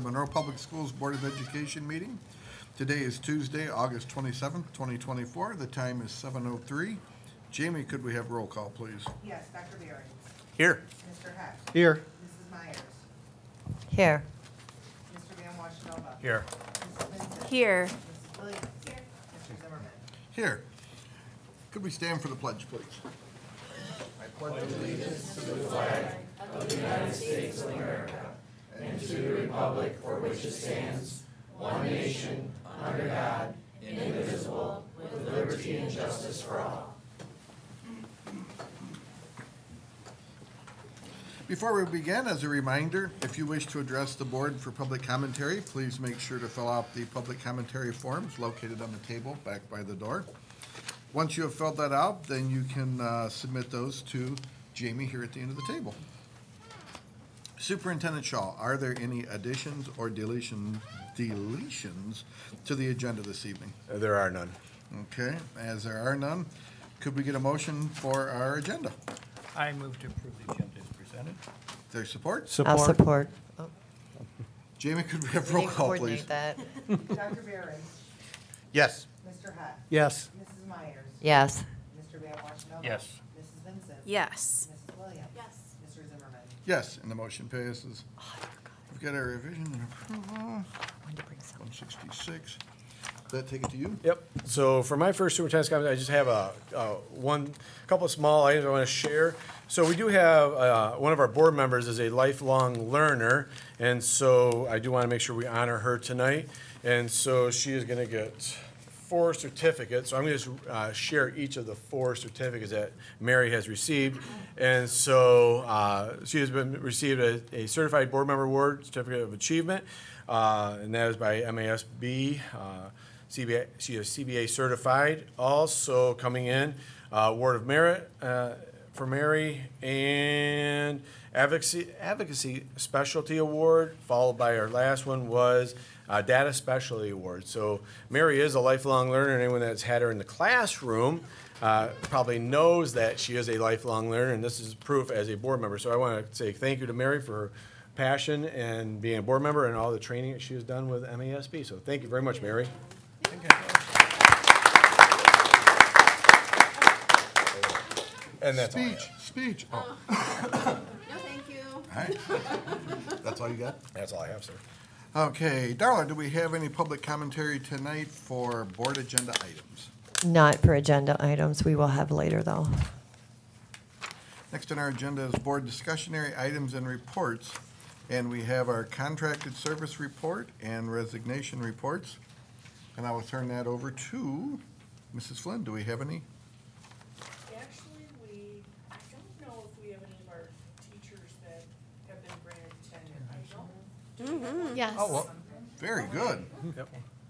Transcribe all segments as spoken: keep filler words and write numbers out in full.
Monroe Public Schools Board of Education meeting. Today is Tuesday, August twenty-seventh, twenty twenty-four. The time is seven oh three. Jamie, could we have roll call, please? Yes, Doctor Berry. Here. Mister Heck. Here. Missus Myers. Here. Mister Van Washenova. Here. Missus Vincent. Here. Missus Williams. Here. Mister Zimmerman. Here. Could we stand for the pledge, please? I pledge allegiance. Before we begin, as a reminder, if you wish to address the board for public commentary, please make sure to fill out the public commentary forms located on the table back by the door. Once you have filled that out, then you can uh, submit those to Jamie here at the end of the table. Superintendent Shaw, are there any additions or deletion, deletions to the agenda this evening? Uh, There are none. Okay, as there are none, could we get a motion for our agenda? I move to approve the agenda as presented. Is there support? I'll support. Oh, Jamie, could we have we roll need to call, please? coordinate that. Doctor Berry. Yes. Mister Heck. Yes. Missus Myers. Yes. Mister Van Washenova. Yes. Missus Vincent. Yes. Missus Williams. Yes. Mister Zimmerman. Yes, and the motion passes. Oh, I forgot. We've got our revision and approval, When to bring some. one sixty-six. That take it to you? Yep. So for my first superintendent's comment, I just have a, uh, one, couple of small items I want to share. So we do have, uh, one of our board members is a lifelong learner, and so I do want to make sure we honor her tonight. And so she is going to get four certificates. So I'm going to uh, share each of the four certificates that Mary has received. And so uh, she has been received a, a certified board member award, certificate of achievement, uh, and that is by M A S B. Uh, C B A, she is C B A certified. Also coming in, uh, award of merit uh, for Mary, and advocacy advocacy specialty award. Followed by our last one was uh, data specialty award. So Mary is a lifelong learner, and anyone that's had her in the classroom uh, probably knows that she is a lifelong learner, and this is proof as a board member. So I want to say thank you to Mary for her passion and being a board member and all the training that she has done with M A S B. So thank you very much, Mary. And that's all I Speech, have. speech. Oh, No, thank you. all right. That's all you got? That's all I have, sir. Okay, Darla, do we have any public commentary tonight for board agenda items? Not for agenda items. We will have later, though. Next on our agenda is board discussionary items and reports. And we have our contracted service report and resignation reports. And I will turn that over to Missus Flynn. Do we have any? Actually, we, I don't know if we have any of our teachers that have been granted tenure. I don't. Mm-hmm. Yes. Oh, well, Very good. Yep.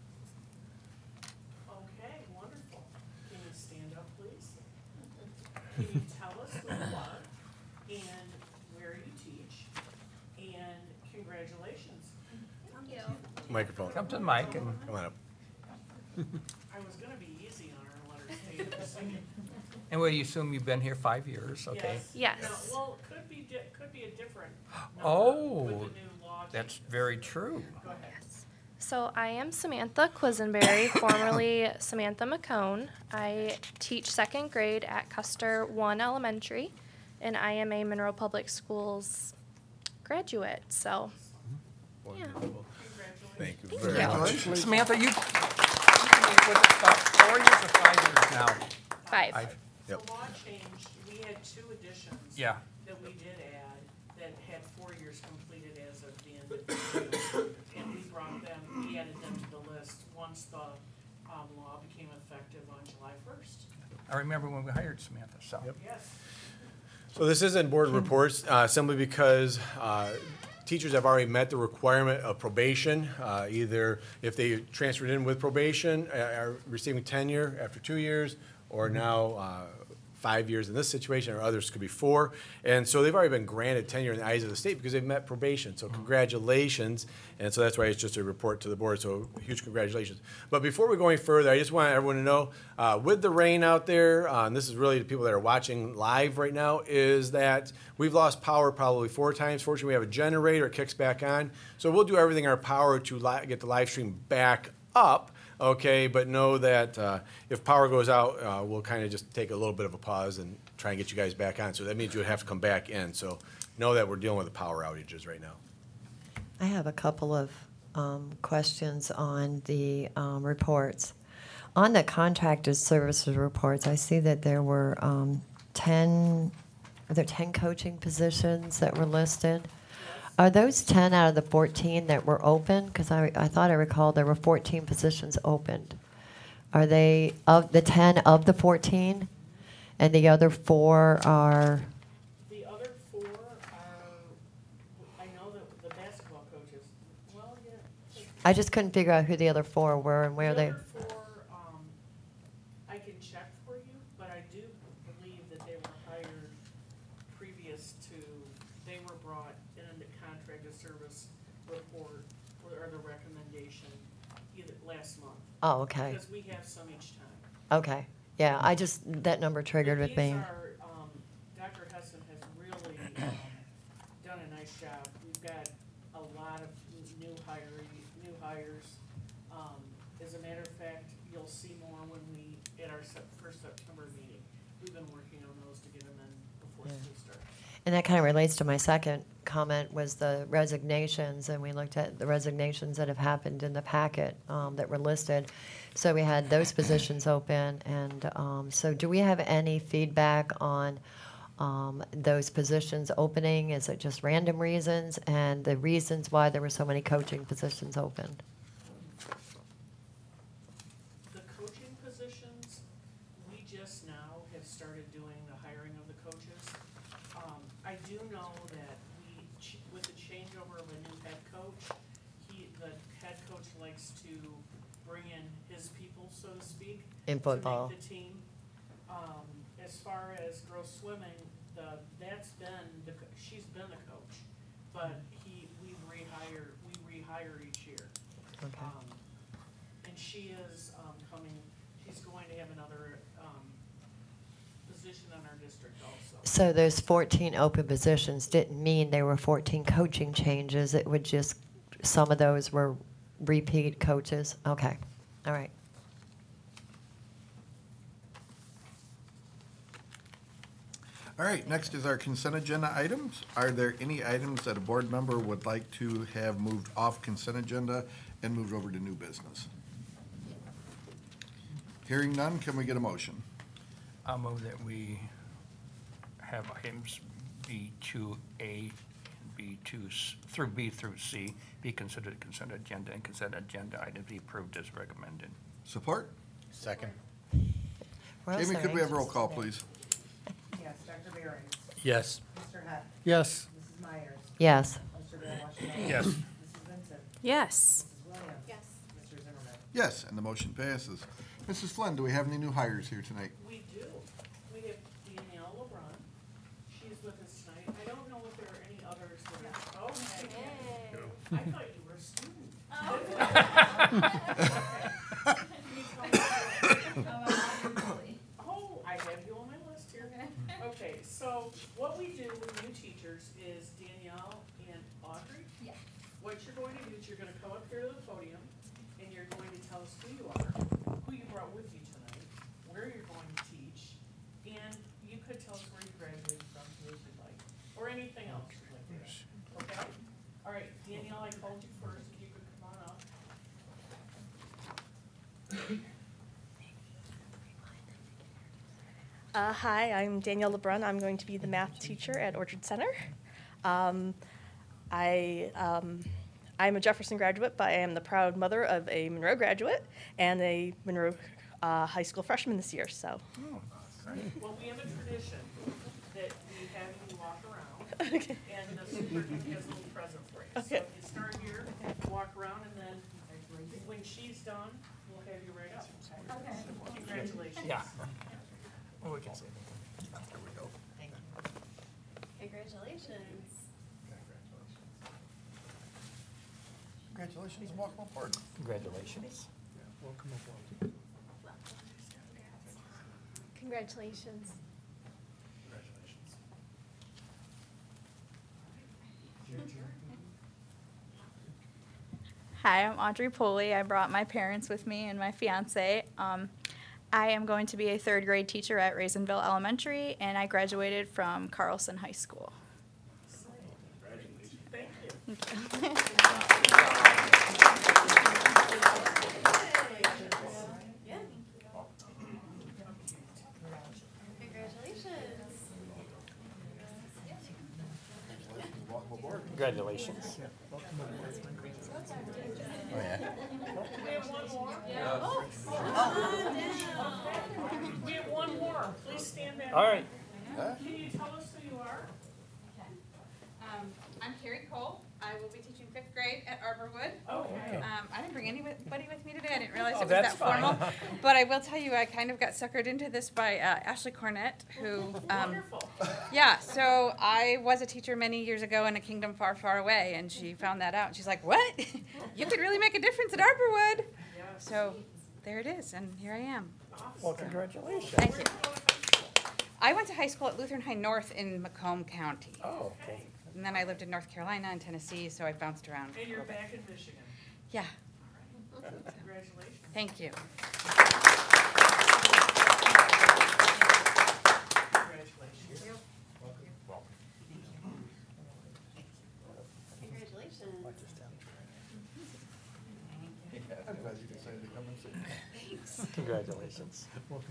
Okay, wonderful. Can you stand up, please? Can you tell us who you are and where you teach? And congratulations. Thank you. Microphone. come to the mic and, Come on up. I was gonna be easy on her and let her stay there singing. and we assume you've been here five years, okay? Yes. Yes. No, well, it could be, di- could be a different number Oh, with the new law That's changes. very true. Go ahead. So I am Samantha Quisenberry, formerly Samantha McCone. I teach second grade at Custer One Elementary, and I am a Monroe Public Schools graduate. So, yeah. Thank you Thank very you. much. Congratulations. Samantha, you, you've been with us about four years or five years now? Five. Five. The Yep. law changed, we had two additions. Yeah. That we did add, that had four years completed as of the end of the year. And we brought them, we added them to the list once the, um, law became effective on July first. I remember when we hired Samantha, so. Yep. Yes. So this isn't board reports, uh, simply because uh, teachers have already met the requirement of probation, uh, either if they transferred in with probation, uh, are receiving tenure after two years, or now uh, five years in this situation, or others could be four. And so they've already been granted tenure in the eyes of the state because they've met probation. So congratulations. And so that's why it's just a report to the board. So huge congratulations. But before we go any further, I just want everyone to know, uh, with the rain out there, uh, and this is really the people that are watching live right now, is that we've lost power probably four times. Fortunately, we have a generator. It kicks back on. So we'll do everything in our power to li- get the live stream back up. Okay, but know that uh, if power goes out, uh, we'll kind of just take a little bit of a pause and try and get you guys back on. So that means you would have to come back in. So know that we're dealing with the power outages right now. I have a couple of um, questions on the um, reports. On the contracted services reports, I see that there were um, ten, are there ten coaching positions that were listed? Are those ten out of the fourteen that were open? Because I, I thought I recalled there were fourteen positions opened. Are they of the ten of the fourteen? And the other four are, The other four are, I know that the basketball coaches, well, yeah. I just couldn't figure out who the other four were and where The they, other four, um, I can check for you, but I do believe that they were hired previous to, they were brought in the contracted service report or the recommendation either last month. oh, okay, Because we have some each time. okay. Yeah, I just, that number triggered with me. These are, um, Doctor Hessen has really, um, done a nice job. We've got a lot of new hiring, new hires. Um, as a matter of fact, you'll see more when we, at our Sep- first September meeting. We've been working on those to get them in before Yeah. school starts. And that kind of relates to my second comment, was the resignations, and we looked at the resignations that have happened in the packet um, that were listed. So we had those positions open, and um, so do we have any feedback on um, those positions opening? Is it just random reasons, and the reasons why there were so many coaching positions open? The coaching positions, we just now have started doing the hiring of the coaches. Um, I do know that we, ch- with the changeover of a new head coach, he, the head coach likes to bring in his people, so to speak. In football. To make the team. Um, as far as girls swimming, the, that's been, the co- she's been the coach, but he, we rehire, we rehire each year. Okay. Um, And she is, um, coming, she's going to have another, um, position in our district also. So those fourteen open positions didn't mean there were fourteen coaching changes. It would just, some of those were repeat coaches? Okay, all right. All right, next is our consent agenda items. Are there any items that a board member would like to have moved off consent agenda and moved over to new business? Hearing none, can we get a motion? I'll move that we have items B two A and B two, through B through C be considered consent agenda, and consent agenda items be approved as recommended. Support? Second. We're all Jamie, so could we have roll anxious call, today. please? Yes, Doctor Berry. Yes. Mister Heck. Yes. Missus Myers. Yes. Mister Bill Washington. Yes. Missus Vincent. Yes. Missus Williams. Yes. Mister Zimmerman. Yes, and the motion passes. Missus Flynn, do we have any new hires here tonight? We do. We have Danielle LeBron. She's with us tonight. I don't know if there are any others that are, oh, hey. I thought you were a student. Oh, I have you on my list here. Okay, so what we do with new teachers is Danielle and Audrey. Yeah. What you're going to do is you're gonna come up here to the podium and you're going to tell us who you are, who you brought with you tonight, where you're going to teach, and you could tell us where you graduated from too if you'd like, or anything else you'd like to add. Okay? All right, Danielle, I called you first, if you could come on up. Uh, hi, I'm Danielle LeBrun. I'm going to be the math teacher at Orchard Center. Um, I, um, I'm a Jefferson graduate, but I am the proud mother of a Monroe graduate and a Monroe uh, High School freshman this year. So, Well, we have a tradition that we have you walk around, okay. and the superintendent has a little present for you. So Okay. you start here, walk around, and then when she's done, we'll have you right up. Okay. Congratulations. Yeah. Well, we can say Congratulations. Congratulations and welcome aboard. Congratulations. Congratulations. Hi, I'm Audrey Poley. I brought my parents with me and my fiance. Um, I am going to be a third grade teacher at Raisinville Elementary, and I graduated from Carlson High School. Congratulations. Welcome aboard. Congratulations. Oh, yeah. We have one more? We have one more. Please stand back. All right. Can you tell us who you are? Um, I'm Carrie Cole. I will be teaching fifth grade at Arborwood. Okay. Um, I didn't bring anybody with me today. I didn't realize Oh, it was that's that formal. fine. But I will tell you, I kind of got suckered into this by uh, Ashley Cornett, who, um, Wonderful. yeah, so I was a teacher many years ago in a kingdom far, far away, and she found that out. And she's like, what? You could really make a difference at Arborwood. Yes. So there it is, and here I am. Well, congratulations. Thank you. I went to high school at Lutheran High North in Macomb County. Oh, okay. And then I lived in North Carolina and Tennessee, so I bounced around. And a you're little bit. back in Michigan. Yeah, Congratulations. thank you. Congratulations. Congratulations. I'm glad you decided to come and see. Congratulations.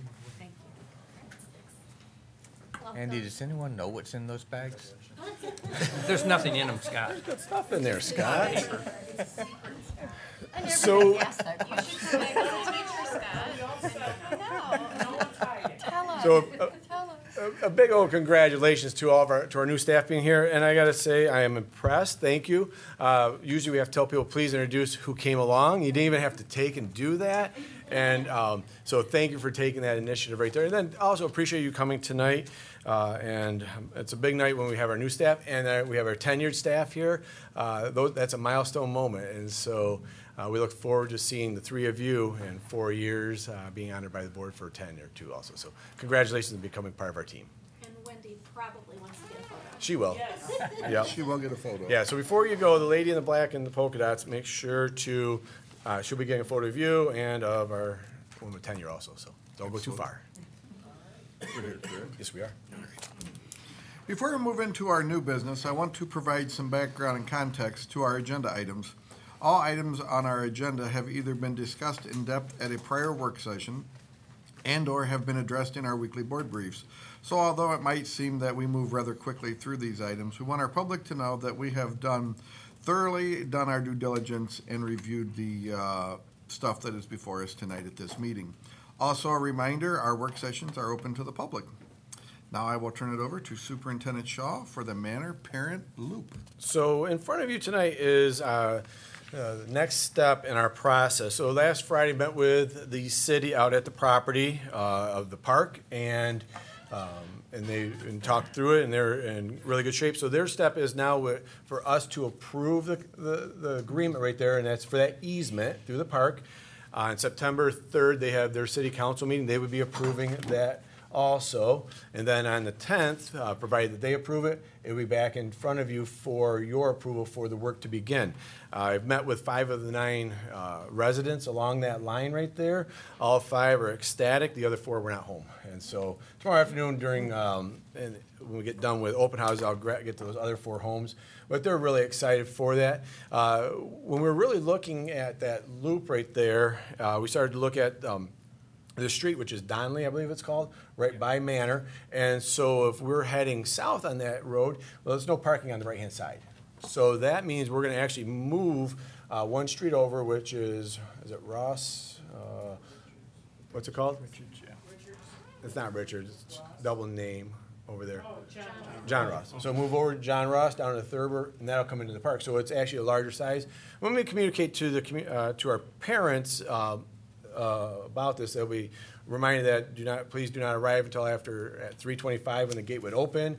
Andy, does anyone know what's in those bags? There's nothing in them, Scott. Good stuff in there, Scott. I never So- asked that question. You should come back as a teacher, Scott. I know. No one's hiding. Tell us. So, uh, Tell us. A, a big old congratulations to all of our to our new staff being here, and I got to say I am impressed. Thank you. Uh, usually we have to tell people please introduce who came along. You didn't even have to take and do that, and um, so thank you for taking that initiative right there. And then also appreciate you coming tonight. Uh, and it's a big night when we have our new staff and uh, we have our tenured staff here. Uh, those, that's a milestone moment, and so uh, we look forward to seeing the three of you in four years uh, being honored by the board for tenure too. Also, so congratulations on becoming part of our team. And Wendy probably wants to get a photo. She will. Yes. Yep. She will get a photo. Yeah. So before you go, the lady in the black and the polka dots, make sure to uh, she'll be getting a photo of you and of our woman with tenure also. So don't go too far. We're here, correct? Yes, we are. Before we move into our new business, I want to provide some background and context to our agenda items. All items on our agenda have either been discussed in depth at a prior work session and/or have been addressed in our weekly board briefs. So although it might seem that we move rather quickly through these items, we want our public to know that we have done thoroughly done our due diligence and reviewed the uh, stuff that is before us tonight at this meeting. Also, a reminder, our work sessions are open to the public. Now I will turn it over to Superintendent Shaw for the Manor Parent Loop. So in front of you tonight is uh, uh, the next step in our process. So last Friday, met with the city out at the property uh, of the park, and um, and they and talked through it, and they're in really good shape. So their step is now wi- for us to approve the, the, the agreement right there, and that's for that easement through the park. Uh, on September third, they have their city council meeting. They would be approving that also. And then on the tenth, uh, provided that they approve it, it'll be back in front of you for your approval for the work to begin. Uh, I've met with five of the nine uh, residents along that line right there. All five are ecstatic. The other four were not home. And so tomorrow afternoon during, um, and when we get done with open houses, I'll gra- get to those other four homes. But they're really excited for that. Uh, when we're really looking at that loop right there, uh, we started to look at um, the street, which is Donley, I believe it's called, right by Manor. And so if we're heading south on that road, well, there's no parking on the right-hand side. So that means we're going to actually move uh, one street over, which is, is it Ross? Uh, what's it called? Richards, yeah. It's not Richards, it's double name over there. Oh, John. John Ross. So move over to John Ross down to Thurber, and that'll come into the park. So it's actually a larger size. When we communicate to the commu- uh, to our parents uh, uh, about this, they'll be reminded that do not please do not arrive until after at three twenty-five when the gate would open,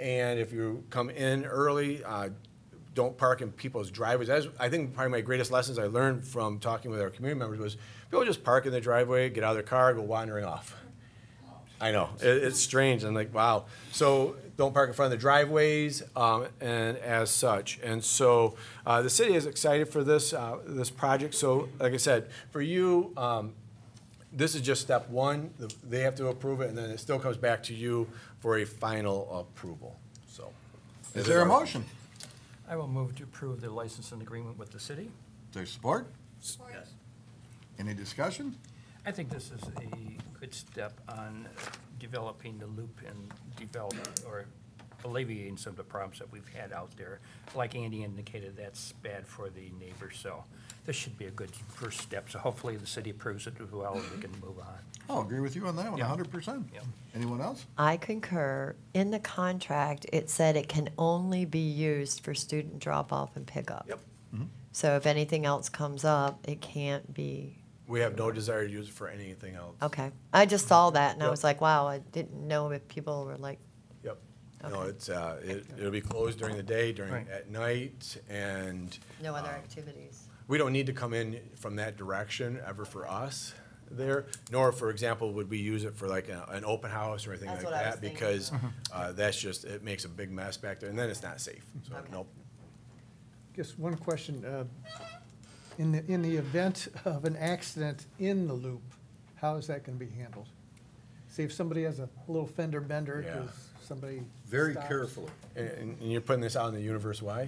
and if you come in early, uh, don't park in people's driveways. That's, I think probably my greatest lessons I learned from talking with our community members was people just park in their driveway, get out of their car, go wandering off. I know, it, it's strange. I'm like, wow. So don't park in front of the driveways, um, and as such. And so uh, the city is excited for this uh, this project. So like I said, for you, um, this is just step one. The- They have to approve it, and then it still comes back to you for a final approval. So, Is there a motion? I will move to approve the license and agreement with the city. Is there support? Yes. Any discussion? I think this is a good step on developing the loop and develop, or alleviating some of the problems that we've had out there. Like Andy indicated, that's bad for the neighbors, so this should be a good first step. So hopefully the city approves it as well, and we can move on. I'll agree with you on that one, Yeah. a hundred percent. Yeah. Anyone else? I concur. In the contract, it said it can only be used for student drop-off and pickup. Yep. So if anything else comes up, it can't be, We have no desire to use it for anything else. okay. I just saw that and I Yep. was like, wow, I didn't know if people were like, Yep. No, Okay. it's, uh, it, it'll be closed during the day, during, Right. at night, and no other um, activities. we don't need to come in from that direction ever for us there, nor, for example, would we use it for like a- an open house or anything That's like what I was that, thinking. because uh, that's just, it makes a big mess back there, and then it's not safe. So, Okay. nope. Just one question. uh, In the, in the event of an accident in the loop, how is that going to be handled? See if somebody has a little fender bender Yeah. because somebody Very stops. carefully. And, and and you're putting this out in the universe, why?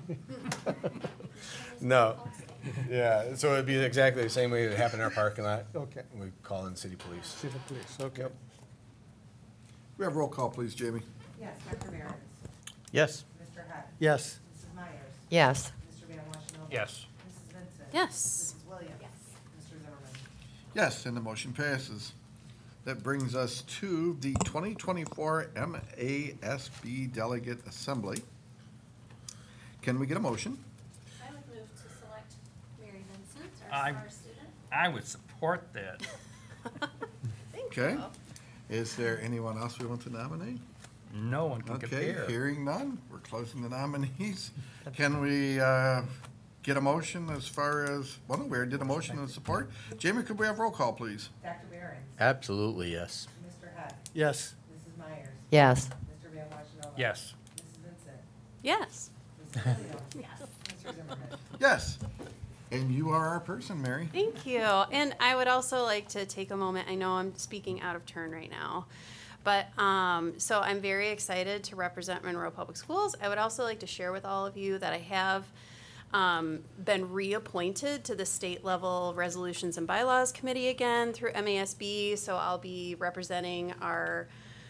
No. Yeah, so it'd be exactly the same way it happened in our parking lot. Okay. We call in city police. See the police, okay. We have roll call, please, Jamie. Yes, Doctor Behrens? Yes. Mister Heck? Yes. Missus Myers? Yes. Mister Van Washington? Yes. Missus Vincent? Yes. Missus Williams? Yes. Mister Zimmerman? Yes, and the motion passes. That brings us to the twenty twenty-four M A S B Delegate Assembly. Can we get a motion? I would move to select Mary Vincent, I- our star student. I would support that. Okay. Is there anyone else we want to nominate? No one can Okay, compare. hearing none, we're closing the nominees. Can we uh, get a motion as far as, well, no, we already did a motion and support. Jamie, could we have roll call, please? Doctor Behrens? Absolutely, yes. Mister Heck? Yes. Missus Myers? Yes. Mister Van Washington? Yes. Missus Vincent? Yes. Missus Williams? Yes. Mister Zimmerman? Yes. And you are our person, Mary. Thank you. And I would also like to take a moment, I know I'm speaking out of turn right now, but, um, so I'm very excited to represent Monroe Public Schools. I would also like to share with all of you that I have, um, been reappointed to the state level resolutions and bylaws committee again through M A S B, so I'll be representing our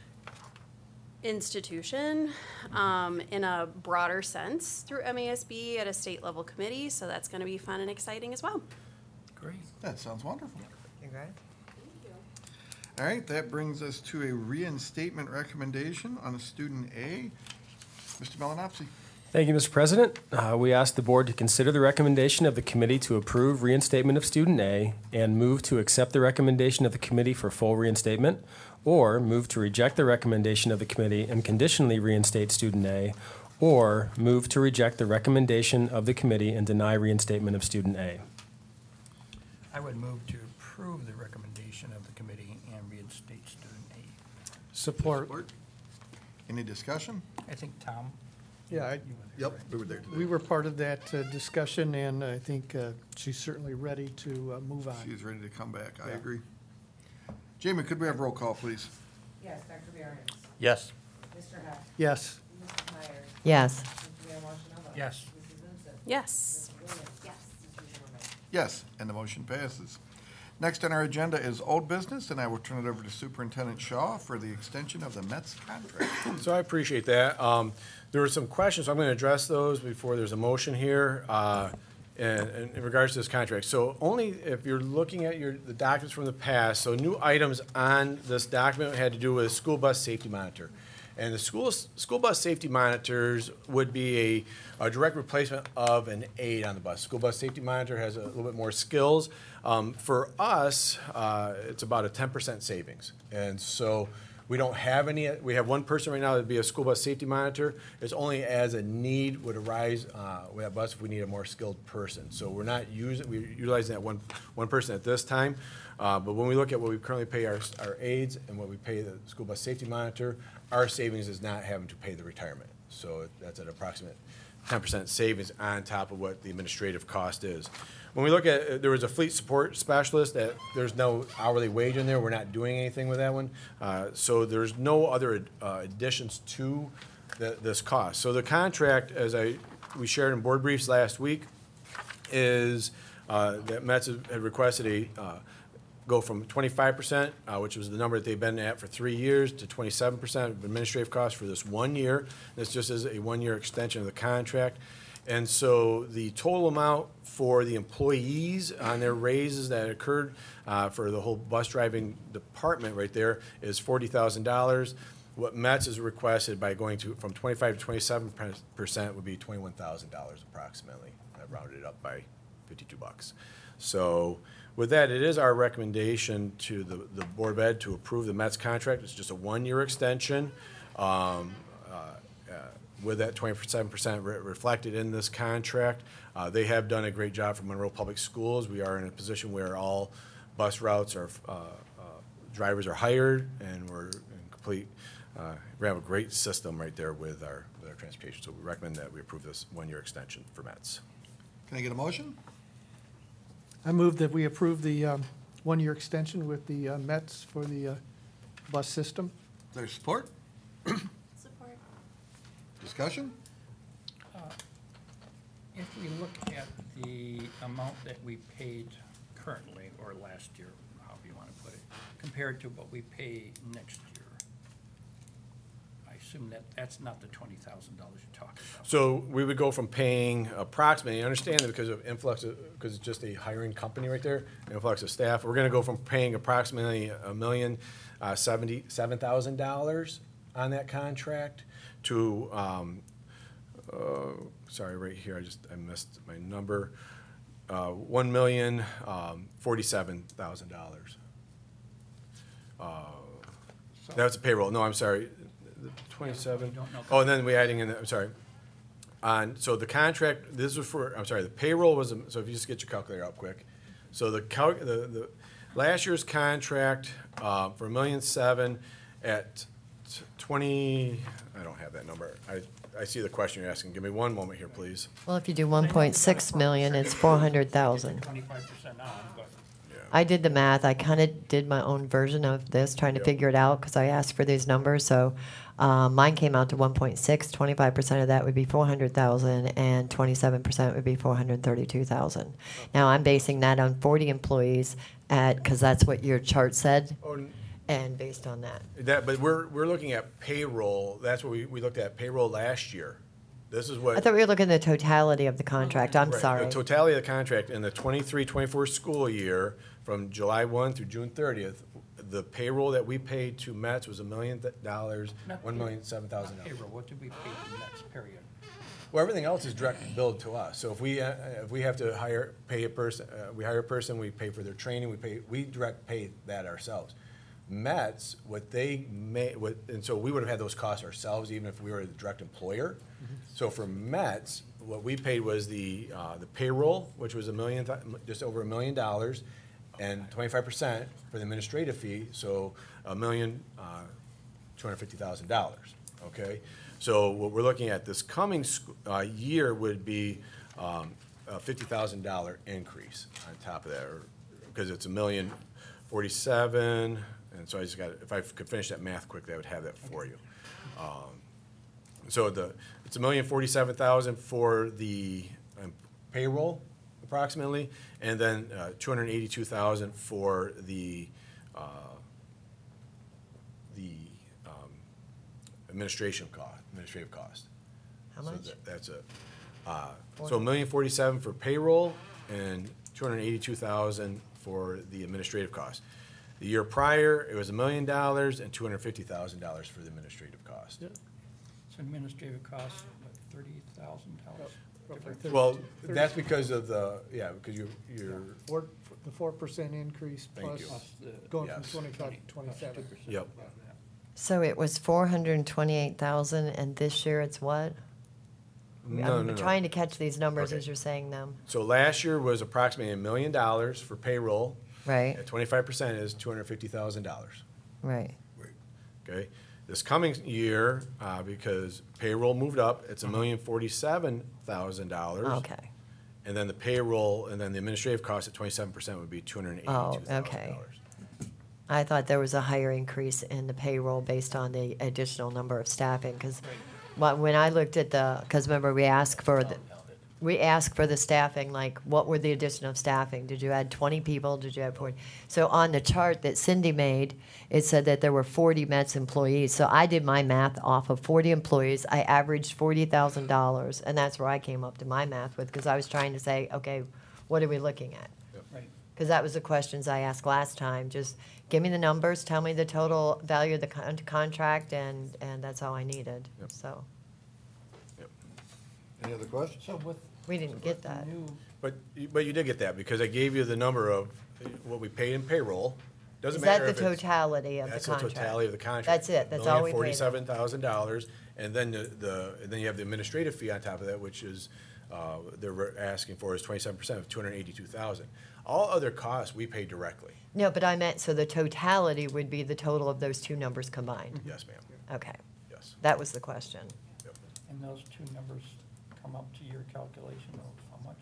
institution um, in a broader sense through M A S B at a state level committee, so that's going to be fun and exciting as well. Great. That sounds wonderful. Congrats. All right, that brings us to a reinstatement recommendation on a student A. Mister Malinowski. Thank you, Mister President. Uh, We ask the board to consider the recommendation of the committee to approve reinstatement of student A and move to accept the recommendation of the committee for full reinstatement, or move to reject the recommendation of the committee and conditionally reinstate student A, or move to reject the recommendation of the committee and deny reinstatement of student A. I would move to approve the recommendation of the committee and reinstate student A. Support. Any discussion? I think, Tom? Yeah, I- you were there, Yep, right? we were there today. we were part of that uh, discussion, and I think uh, she's certainly ready to uh, move on. She's ready to come back, I Yeah. agree. Jamie, could we have roll call, please? Yes, Doctor Behrens? Yes. Mister Heck? Yes. Missus Myers? Yes. Mister Van Washington? Yes. Missus Vincent? Yes. Missus Williams? Yes. Mister Zimmerman? Yes, and the motion passes. Next on our agenda is old business, and I will turn it over to Superintendent Shaw for the extension of the Mets contract. So I appreciate that. Um, There were some questions, so I'm going to address those before there's a motion here uh, in in regards to this contract. So only if you're looking at your, the documents from the past, so new items on this document had to do with school bus safety monitor. And the school, school bus safety monitors would be a, a direct replacement of an aid on the bus. School bus safety monitor has a little bit more skills. Um, For us, uh, it's about a ten percent savings. And so We don't have any, we have one person right now that'd be a school bus safety monitor. It's only as a need would arise, uh, with that bus if we need a more skilled person. So we're not using, we're utilizing that one, one person at this time. Uh, but when we look at what we currently pay our, our aides and what we pay the school bus safety monitor, our savings is not having to pay the retirement. So that's an approximate ten percent savings on top of what the administrative cost is. When we look at, there was a fleet support specialist that there's no hourly wage in there. We're not doing anything with that one. Uh, so there's no other uh, additions to the, this cost. So the contract, as I, we shared in board briefs last week, is uh, that Metz had requested a, uh, go from twenty-five percent, uh, which was the number that they've been at for three years, to twenty-seven percent of administrative costs for this one year. This just is a one-year extension of the contract. And so the total amount for the employees on their raises that occurred uh, for the whole bus driving department right there is forty thousand dollars. What Metz has requested by going to from twenty-five to twenty-seven percent would be twenty-one thousand dollars approximately. I rounded it up by fifty-two bucks. So with that, it is our recommendation to the, the Board of Ed to approve the Metz contract. It's just a one-year extension. Um, uh, uh, with that twenty-seven percent re reflected in this contract. Uh, they have done a great job for Monroe Public Schools. We are in a position where all bus routes are, uh, uh, drivers are hired, and we're in complete, uh, we have a great system right there with our, with our transportation. So we recommend that we approve this one-year extension for Metz. Can I get a motion? I move that we approve the um, one-year extension with the uh, Mets for the uh, bus system. There's support? Support. Discussion? Uh, If we look at the amount that we paid currently, or last year, however you want to put it, compared to what we pay next year, I assume that that's not the twenty thousand dollars you're talking about. So we would go from paying approximately, you understand that because of influx, because it's just a hiring company right there, influx of staff, we're gonna go from paying approximately a million, uh, seventy-seven thousand dollars on that contract to, um, uh, sorry, right here, I just, I missed my number, uh, one million, um, forty-seven thousand dollars. Uh, that's a payroll, no, I'm sorry, twenty-seven. don't know. Oh, and then we adding in, the- I'm sorry. On, so the contract, this was for, I'm sorry, the payroll was, so if you just get your calculator up quick. So the cal, the, the, last year's contract, uh, for a million seven at t- twenty, I don't have that number. I, I see the question you're asking. Give me one moment here, please. Well, if you do one point six million, it's four hundred thousand. Twenty-five percent on, but I did the math. I kind of did my own version of this, trying to Yep. figure it out because I asked for these numbers. So uh, mine came out to one point six. twenty-five percent of that would be four hundred thousand, and twenty-seven percent would be four hundred thirty-two thousand. Now I'm basing that on forty employees at, because that's what your chart said, Oh, n- and based on that. that, but we're, we're looking at payroll. That's what we, we looked at payroll last year. This is what. I thought we were looking at the totality of the contract. I'm Right, sorry. The totality of the contract in the twenty-three twenty-four school year, from July first through June thirtieth, the payroll that we paid to Metz was a million th- dollars, Not one million seven thousand not dollars. payroll, what did we pay the next period? Well, everything else is direct billed to us. So if we, uh, if we have to hire, pay a person, uh, we hire a person, we pay for their training, we pay, we direct pay that ourselves. Metz, what they may, what, and so we would have had those costs ourselves, even if we were the direct employer. So for Metz, what we paid was the, uh, the payroll, which was a million, th- just over a million dollars, and twenty-five percent for the administrative fee, so a million, uh, two hundred fifty thousand dollars, okay? So what we're looking at this coming sc- uh, year would be um, a fifty thousand dollar increase on top of that, or, because it's a million forty-seven, and so I just got, if I could finish that math quickly, I would have that for you. Um, So the, it's a million forty-seven thousand for the um, payroll approximately, and then uh, two hundred eighty-two thousand for the, uh, the um, administration cost, administrative cost. How So much? that- That's a, uh, so a million forty-seven for payroll and two hundred eighty-two thousand for the administrative cost. The year prior, it was a million dollars and two hundred fifty thousand dollars for the administrative cost. So administrative costs, what, thirty thousand dollars? Roughly thirty- Well, thirty- that's because of the, yeah, because you, you're, Four, the four percent increase Thank plus you. Plus the- going from Yes. twenty-five to twenty-seven. yep. So it was four hundred and twenty-eight thousand, and this year it's what? No, no, I'm no. trying to catch these numbers Okay. as you're saying them. So last year was approximately a million dollars for payroll. Right, At twenty-five percent is two hundred fifty thousand dollars. right. Okay? This coming year, uh, because payroll moved up, it's a million forty-seven thousand dollars. Okay. And then the payroll, and then the administrative cost at twenty-seven percent would be two hundred and eighty-two Oh, thousand dollars. okay. I thought there was a higher increase in the payroll based on the additional number of staffing, because when I looked at the, because remember, we asked for, the we asked for the staffing, like, what were the addition of staffing? Did you add twenty people? Did you add forty? So on the chart that Cindy made, it said that there were forty Mets employees. So I did my math off of forty employees. I averaged forty thousand dollars, and that's where I came up to my math with, because I was trying to say, okay, what are we looking at? Right. Because that was the questions I asked last time. Just give me the numbers, tell me the total value of the con- contract, and, and that's all I needed. Yep. So Any other questions? So with. we didn't get that. New, But, you- but you did get that, because I gave you the number of what we paid in payroll. Doesn't Is that matter the if it's. totality of the That's the contract? totality of the contract. That's it, that's all we paid. Forty-seven thousand dollars, and then the, the, and then you have the administrative fee on top of that, which is, uh, they're asking for is twenty-seven percent of two hundred and eighty-two thousand. All other costs, we pay directly. No, but I meant, so the totality would be the total of those two numbers combined? Yes, ma'am. Okay, Yes. that was the question. Yep. and those two numbers come up to your calculation of how much?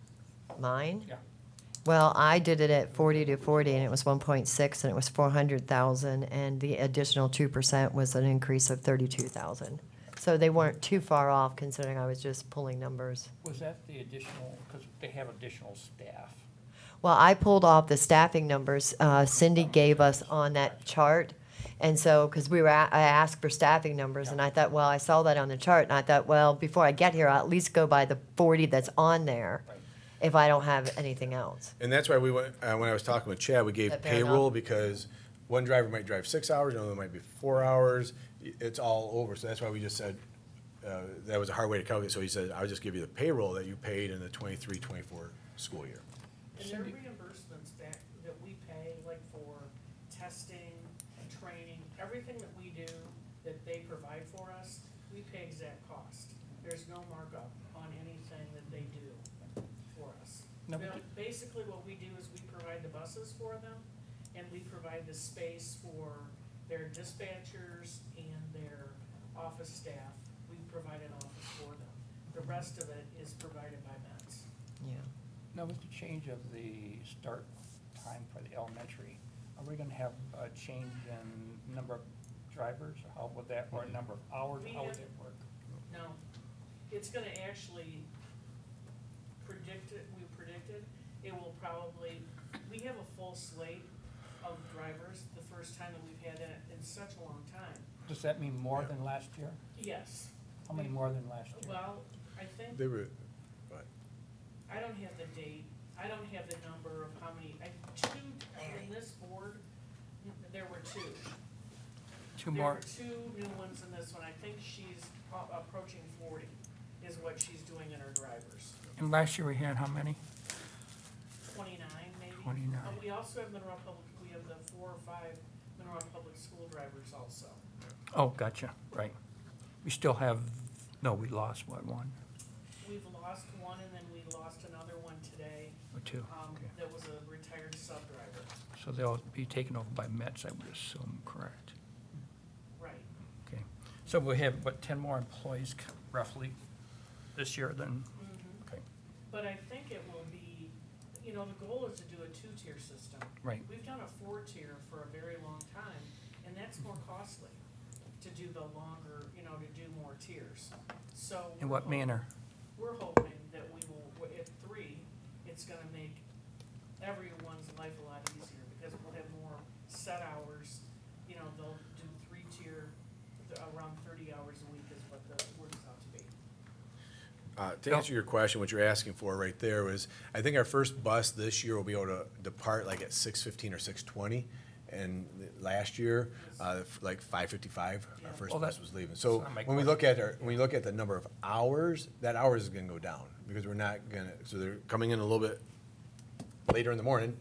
Mine? Yeah. Well, I did it at forty to forty, and it was one point six, and it was four hundred thousand, and the additional two percent was an increase of thirty-two thousand. So they weren't too far off, considering I was just pulling numbers. Was that the additional, because they have additional staff? Well, I pulled off the staffing numbers uh, Cindy gave us on that chart. And so, because we were, a- I asked for staffing numbers, and I thought, well, I saw that on the chart, and I thought, well, before I get here, I'll at least go by the forty that's on there, Right. if I don't have anything else. And that's why we went, uh, when I was talking with Chad, we gave That fair payroll enough? because one driver might drive six hours, another might be four hours. I- It's all over, so that's why we just said, uh, that was a hard way to calculate. So he said, I'll just give you the payroll that you paid in the twenty-three, twenty-four school year. And their reimbursements that, that we pay, like for testing, training, everything that we do, that they provide for us, we pay exact cost. There's no markup on anything that they do for us. No, Ba- but- Basically, what we do is we provide the buses for them, and we provide the space for their dispatchers and their office staff. We provide an office for them. The rest of it is provided by Mets. Yeah. Now, with the change of the start time for the elementary, are we gonna have a change in number of drivers, or how would that, or number of hours, We how would have- that work? No, it's gonna actually predict it, we predicted, it will probably, we have a full slate of drivers, the first time that we've had that in such a long time. Does that mean more than last year? Yes. How many more than last year? Well, I think, They were, but, I don't have the date, I don't have the number of how many, I, two, in this board, there were two. Two There more, were two new ones in this one, I think she's a- approaching forty, is what she's doing in her drivers. and last year we had how many? Twenty-nine, maybe? twenty-nine. Uh, we also have Monroe Public, we have the four or five Monroe Public School drivers also. Oh, gotcha, right. We still have, no, we lost, what, one We've lost one, and then we lost another one today, or two? um, Okay. that was a retired sub driver. So they'll be taken over by Mets, I would assume, correct? Right. Okay. So we have, what, ten more employees c- roughly this year then? Mhm. Okay, But I think it will be, you know, the goal is to do a two-tier system. right. We've done a four-tier for a very long time, and that's more costly to do the longer, you know, to do more tiers. So. In we're what hop- manner? We're hoping that we will, w- at three, it's gonna make everyone's life a lot easier, because we'll have more set hours. You know, they'll do three-tier, th- around thirty hours a week is what the works out to be. uh, to answer your question, what you're asking for right there was, I think our first bus this year will be able to depart like at six fifteen or six twenty. And last year, uh, f- like five fifty-five, our first Well, bus that- was leaving. So that's not my when we question. look at our, when we look at the number of hours, that hours is gonna go down, because we're not gonna, so they're coming in a little bit later in the morning,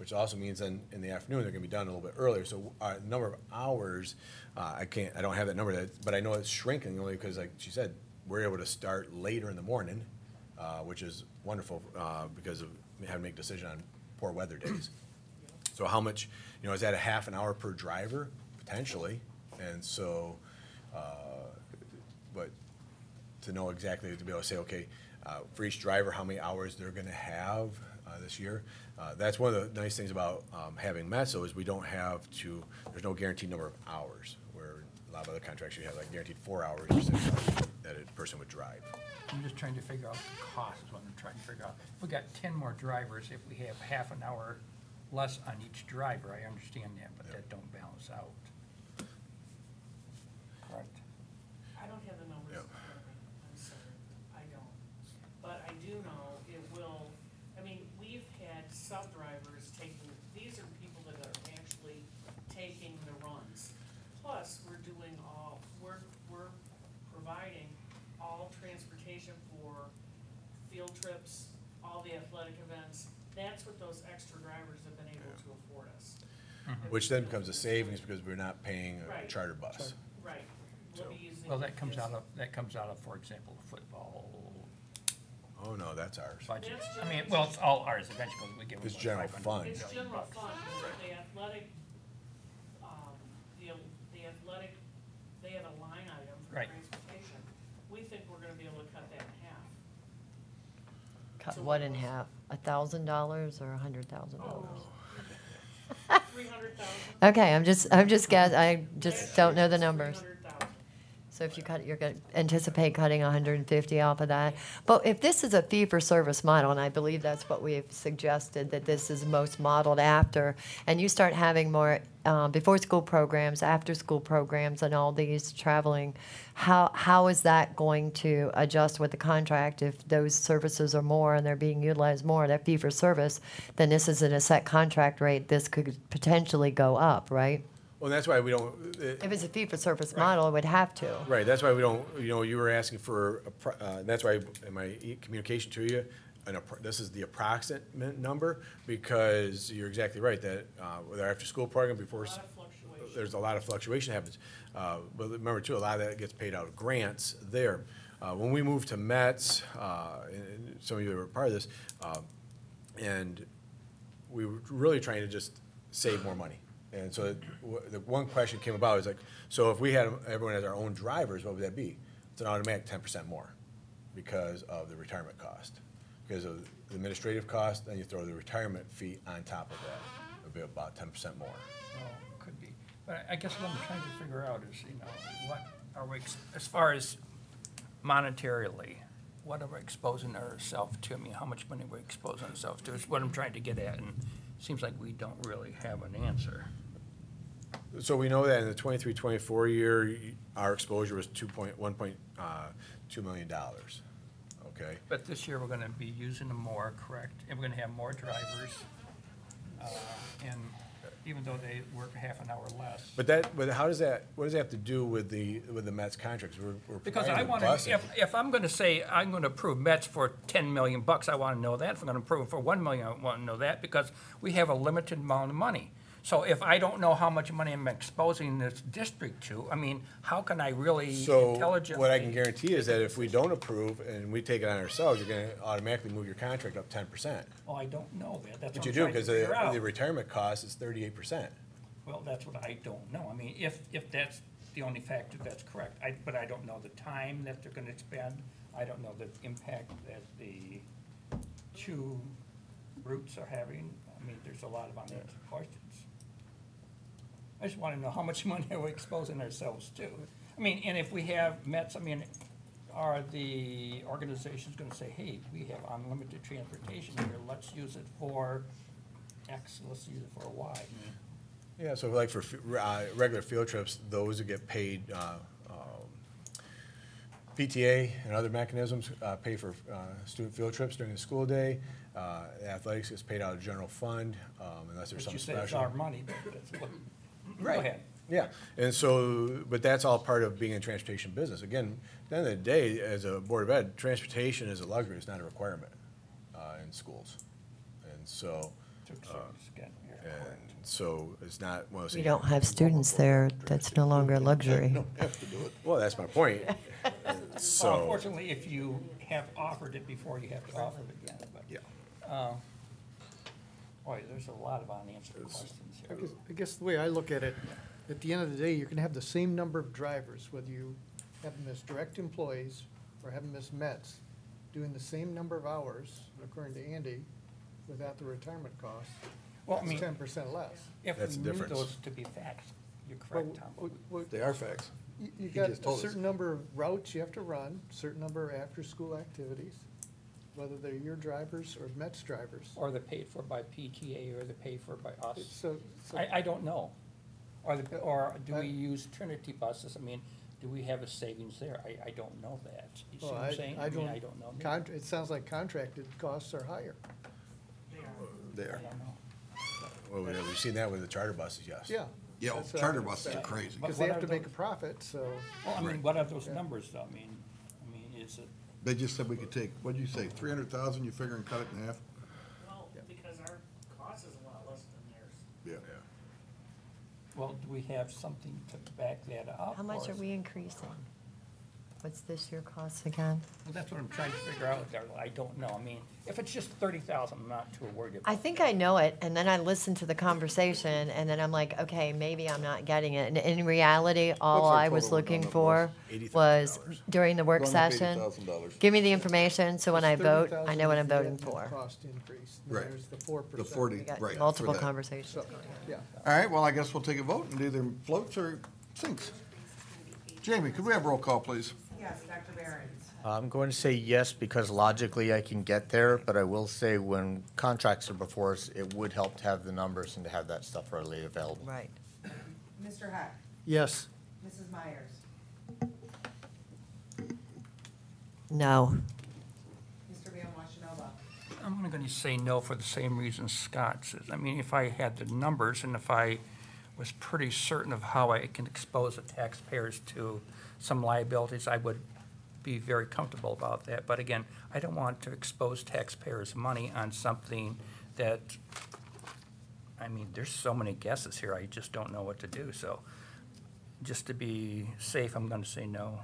which also means then in the afternoon, they're gonna be done a little bit earlier. So our number of hours, uh, I can't, I don't have that number, that- but I know it's shrinking only because, like she said, we're able to start later in the morning, uh, which is wonderful, uh, because of having to make a decision on poor weather days. So how much, you know, is that a half an hour per driver? Potentially. And so, uh, but to know exactly, to be able to say, okay, uh, for each driver, how many hours they're gonna have uh, this year. Uh, That's one of the nice things about um, having METSO is we don't have to, there's no guaranteed number of hours, where a lot of other contracts, you have like guaranteed four hours or six hours that a person would drive. I'm just trying to figure out the cost is what I'm trying to figure out. If we got ten more drivers, if we have half an hour less on each driver, I understand that, but that don't balance out. Correct? I don't have the numbers in Yep. front of me, I'm sorry, I don't. But I do know it will, I mean, we've had sub-drivers taking, these are people that are actually taking the runs. Plus, we're doing all, we're, we're providing all transportation for field trips, all the athletic events. That's what those extra drivers have been able to afford us. Which then becomes a savings because we're not paying a Right. charter bus. Right. We'll be using. Well, that comes this- out of, that comes out of, for example, football Oh, no, that's ours. budget. That's I mean, general- well, it's all ours eventually, we give them. It's what, general five hundred fund. It's million general bucks. fund, the athletic, um, the, the athletic, they have a line item for Right. transportation. We think we're gonna be able to cut that in half. Cut So what what in was- half? A thousand dollars or a hundred thousand dollars? Three hundred thousand? Okay, I'm just, I'm just guess, I just don't know the numbers. Three hundred thousand. So if you cut, you're gonna anticipate cutting hundred and fifty off of that. But if this is a fee-for-service model, and I believe that's what we've suggested, that this is most modeled after, and you start having more, uh, before-school programs, after-school programs, and all these traveling, how, how is that going to adjust with the contract if those services are more and they're being utilized more, that fee-for-service, then this isn't a set contract rate, this could potentially go up, right? Well, that's why we don't, uh, If it's a fee-for-service model, it would have to. right, that's why we don't, you know, you were asking for, a pro- uh, that's why in my e- communication to you, an, appro- this is the approximate number, because you're exactly right, that, uh, with our after-school program before, s- A lot of fluctuation. there's a lot of fluctuation happens. Uh, but remember too, a lot of that gets paid out of grants there. Uh, when we moved to METS, uh, and and some of you were part of this, uh, and we were really trying to just save more money. And so w- the one question came about is like, so if we had, everyone has our own drivers, what would that be? It's an automatic ten percent more because of the retirement cost. Because of the administrative cost, then you throw the retirement fee on top of that. It'd be about ten percent more. Well, could be. But I guess what I'm trying to figure out is, you know, what are we, ex- as far as monetarily, what are we exposing ourselves to? I mean, how much money we're exposing ourselves to is what I'm trying to get at, and it seems like we don't really have an answer. So we know that in the twenty-three twenty-four year, y- our exposure was two point, one point, uh, two million dollars, okay? But this year, we're gonna be using them more, correct? And we're gonna have more drivers, uh, and even though they work half an hour less. But that, but how does that, what does that have to do with the, with the Mets contracts? We're, we're Because providing I the want to, busing. if, if I'm going to say I'm going to approve Mets for ten million bucks, I want to know that. If I'm going to approve for one million, I want to know that because we have a limited amount of money. So if I don't know how much money I'm exposing this district to, I mean, how can I really So intelligently? what I can guarantee is that if we don't approve and we take it on ourselves, you're gonna automatically move your contract up ten percent. Oh, I don't know that. That's But what you I'm do, trying to because figure the, out. the retirement cost is thirty-eight percent. Well, that's what I don't know. I mean, if, if that's the only factor, that's correct. I, but I don't know the time that they're gonna expend. I don't know the impact that the two routes are having. I mean, there's a lot of unanswered questions. I just wanna know how much money are we exposing ourselves to? I mean, and if we have Mets, I mean, are the organizations gonna say, hey, we have unlimited transportation here, let's use it for X, let's use it for Y? Yeah, so like for, f- uh, regular field trips, those that get paid, uh, um, P T A and other mechanisms, uh, pay for, uh, student field trips during the school day. Uh, athletics is paid out of general fund, um, unless there's But some you special. say it's our money, but that's what, go Right. ahead. Yeah, and so, but that's all part of being in transportation business. Again, at the end of the day, as a Board of Ed, transportation is a luxury, it's not a requirement, uh, in schools. And so, District service, again, you're correct. And so it's not one of those We things. don't have students there. That's no longer a luxury. Well, that's my point. Well, So, unfortunately, if you have offered it before, you have to offer it again, but. yeah. Uh, Boy, there's a lot of unanswered questions I here. guess, I guess the way I look at it, at the end of the day, you're gonna have the same number of drivers, whether you have them as direct employees or have them as Mets, doing the same number of hours, according to Andy, without the retirement costs. Well, I mean, Ten percent less. if That's we the knew difference. those to be facts, you're Well, correct, Tom. but what- what- They are facts. You, you He got just a told us. certain number of routes you have to run, certain number of after-school activities, whether they're your drivers or Mets drivers. Or they're paid for by P T A, or they're paid for by us. So, so. I, I don't know. Or, the- or do I- we use Trinity buses? I mean, do we have a savings there? I, I don't know that. You see Well, what I'm saying? I mean, I don't know. Con, it sounds like contracted costs are higher. They I are. don't know. Well, we- we've seen that with the charter buses, yes. Yeah. Yeah, well, That's what I charter would buses are expect. crazy. Because What they have are to make a those? profit, so. Well, I mean, Right. what are those Yeah. numbers though? I mean, I mean, is it, They just said we could take, what'd you say, three hundred thousand, you figure and cut it in half? Well, because our cost is a lot less than theirs. Yeah. well, do we have something to back that up? How much or are is- we increasing? What's this year cost again? Well, that's what I'm trying to figure out, Darrell. I don't know. I mean, if it's just thirty thousand, I'm not too worried about it. I think I know it, and then I listen to the conversation, and then I'm like, okay, maybe I'm not getting it. And in reality, all What's our I was total looking on that for eighty thousand was dollars. during the work Going up session, eighty thousand dollars. give me the information, so when I It's vote, thirty I know what I'm thousand voting is the net for. Cost increase. Then Right. There's the four The percent. forty, We got right. for multiple that. conversations So, going on. yeah. All right, well, I guess we'll take a vote and do either floats or sinks. Jamie, could we have roll call, please? Yes, Doctor Behrens. I'm going to say yes because logically I can get there, but I will say when contracts are before us, it would help to have the numbers and to have that stuff readily available. Right. Mister Heck, Yes. Missus Myers, No. Mister Van Washenova, I'm going to say no for the same reason Scott says. I mean, if I had the numbers and if I was pretty certain of how I can expose the taxpayers to some liabilities, I would be very comfortable about that. But again, I don't want to expose taxpayers' money on something that, I mean, there's so many guesses here, I just don't know what to do. So just to be safe, I'm going to say no.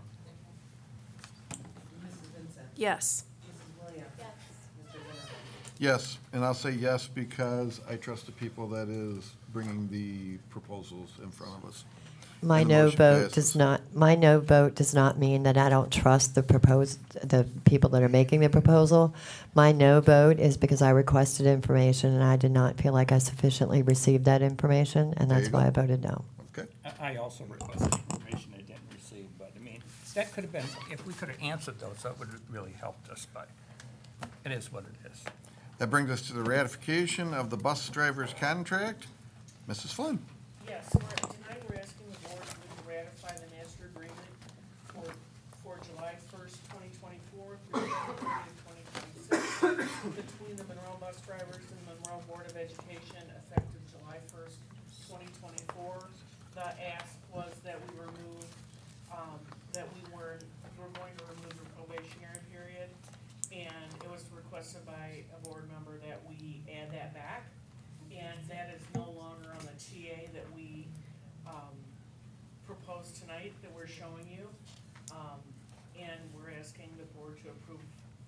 Missus Vincent, Yes. Missus Williams. Yes. Mister Zimmerman. Yes, and I'll say yes because I trust the people that is bringing the proposals in front of us. My And the no motion vote passes. does not, my no vote does not mean that I don't trust the proposed, the people that are making the proposal. My no vote is because I requested information and I did not feel like I sufficiently received that information, and There that's you why go. I voted no. Okay, I I also requested information I didn't receive, but I mean, that could have been, if we could have answered those, that would have really helped us, but it is what it is. that brings us to the ratification of the bus driver's contract. Missus Flynn? Yes, we're, tonight we're asking the board to ratify the master agreement for, for July first, twenty twenty-four through June thirtieth, twenty twenty-six, between the Monroe Bus Drivers and Monroe Board of Education effective July first, twenty twenty-four. The ask was that we remove, um, that we were, we were going to remove the probationary period, and it was requested by a board member that we add that back. And that is no longer on the T A that we, um, proposed tonight, that we're showing you. Um, and we're asking the board to approve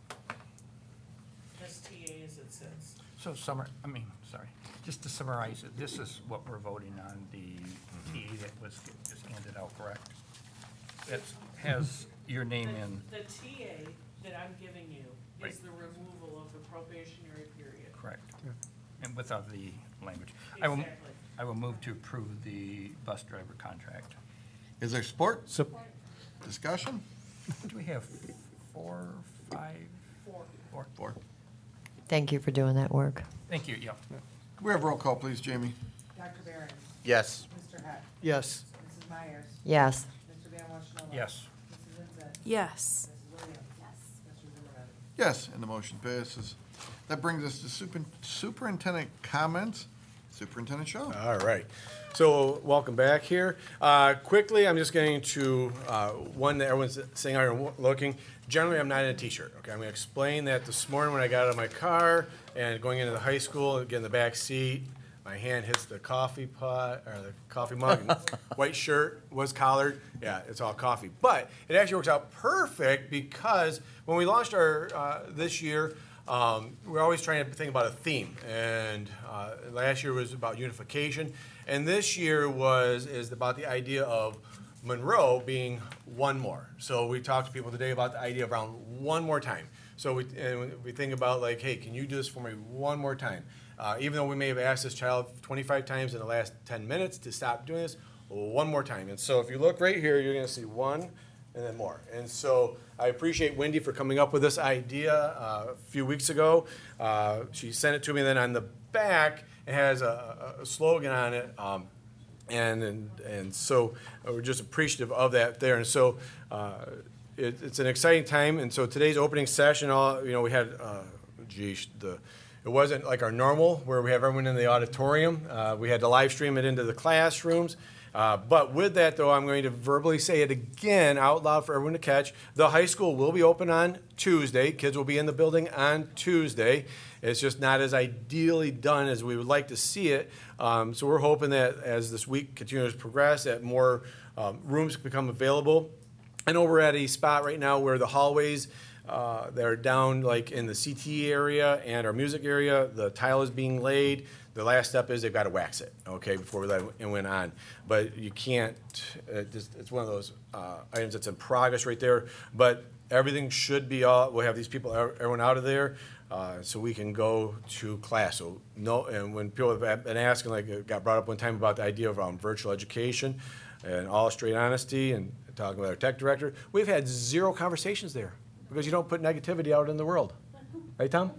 this T A as it sits. So summer, I mean, sorry, just to summarize it, this is what we're voting on, the T A that was just handed out, correct? It has your name The- in, The T A that I'm giving you Right. is the removal of the probationary period. correct, and without the language. I will, Exactly. I will move to approve the bus driver contract. Is there support? So, Discussion? Do we have four, five, Four. four? Four. Thank you for doing that work. Thank you, yeah. Could we have roll call, please, Jamie? Doctor Behrens, Yes. Mister Heck, yes. Missus Myers, Yes. Mister Van Washenova. Yes. Missus Vincent, Yes. Missus Williams. Yes. Mister Zimmerman. Yes, and the motion passes. That brings us to super- superintendent comments. Superintendent Shaw. All right. So welcome back here. Uh, Quickly, I'm just going to, uh, one that everyone's saying, are looking. Generally, I'm not in a t-shirt, okay? I'm going to explain that this morning when I got out of my car, And going into the high school, get in the back seat, my hand hits the coffee pot, or the coffee mug, and white shirt was collared. Yeah, it's all coffee. But it actually works out perfect because when we launched our, uh, this year, um, we're always trying to think about a theme. And uh, last year was about unification. And this year was, is about the idea of Monroe being one more. So we talked to people today about the idea of around one more time. So we, and we think about like, hey, can you do this for me one more time? Uh, even though we may have asked this child twenty-five times in the last ten minutes to stop doing this, one more time. And so if you look right here, you're going to see one and then more. And so I appreciate Wendy for coming up with this idea uh, a few weeks ago. Uh, she sent it to me, and then on the back, it has a, a slogan on it. Um, and, and, and so we're just appreciative of that there. And so uh, it, it's an exciting time. And so today's opening session, all, you know, we had, uh, geez, the It wasn't like our normal, where we have everyone in the auditorium. Uh, we had to live stream it into the classrooms. Uh, but with that, though, I'm going to verbally say it again out loud for everyone to catch. The high school will be open on Tuesday. Kids will be in the building on Tuesday. It's just not as ideally done as we would like to see it. Um, so we're hoping that as this week continues to progress, that more um, rooms become available. I know we're at a spot right now where the hallways Uh, they're down like in the C T area and our music area. The tile is being laid. The last step is they've got to wax it, okay, before that it went on. But you can't, it just, it's one of those uh, items that's in progress right there. But everything should be all, we'll have these people, everyone out of there, uh, so we can go to class. So no, and when people have been asking, like it got brought up one time about the idea of um, virtual education, and all straight honesty, and talking with our tech director, we've had zero conversations there. Because you don't put negativity out in the world. Right, Tom?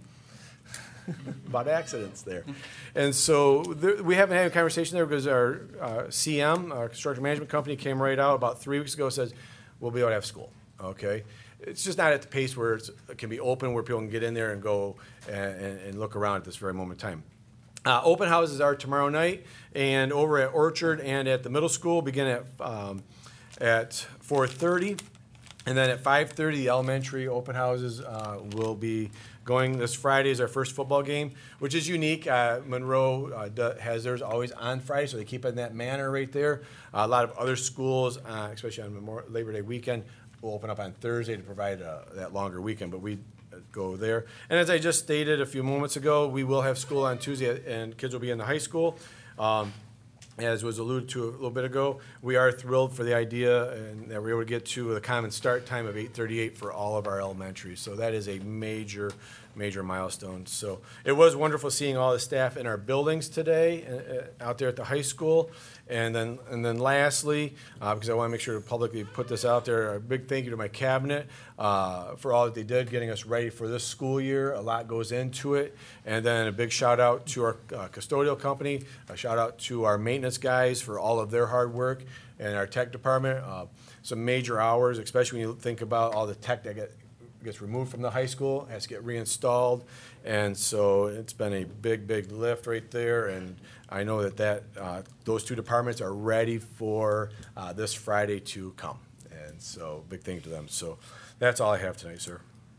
About accidents there. And so there, we haven't had a conversation there because our uh, C M, our construction management company, came right out about three weeks ago and says, we'll be able to have school, okay? It's just not at the pace where it's, it can be open, where people can get in there and go and, and, and look around at this very moment in time. Uh, open houses are tomorrow night, and over at Orchard and at the middle school begin at, um, at four thirty. And then at five thirty, the elementary open houses uh, will be going. This Friday is our first football game, which is unique. Uh, Monroe uh, do, has theirs always on Friday, so they keep it in that manner right there. Uh, a lot of other schools, uh, especially on Memorial, Labor Day weekend, will open up on Thursday to provide uh, that longer weekend, but we go there. And as I just stated a few moments ago, we will have school on Tuesday, and kids will be in the high school. Um, As was alluded to a little bit ago, we are thrilled for the idea and that we're able to get to a common start time of eight thirty-eight for all of our elementaries. So that is a major, major milestone. So it was wonderful seeing all the staff in our buildings today, uh, out there at the high school. And then, and then lastly, uh, because I want to make sure to publicly put this out there, a big thank you to my cabinet uh, for all that they did, getting us ready for this school year. A lot goes into it. And then a big shout out to our uh, custodial company, a shout out to our maintenance guys for all of their hard work, and our tech department. Uh, some major hours, especially when you think about all the tech that get, gets removed from the high school, has to get reinstalled. And so it's been a big, big lift right there. And I know that, that uh, those two departments are ready for uh, this Friday to come. And so big thank you to them. So that's all I have tonight, sir.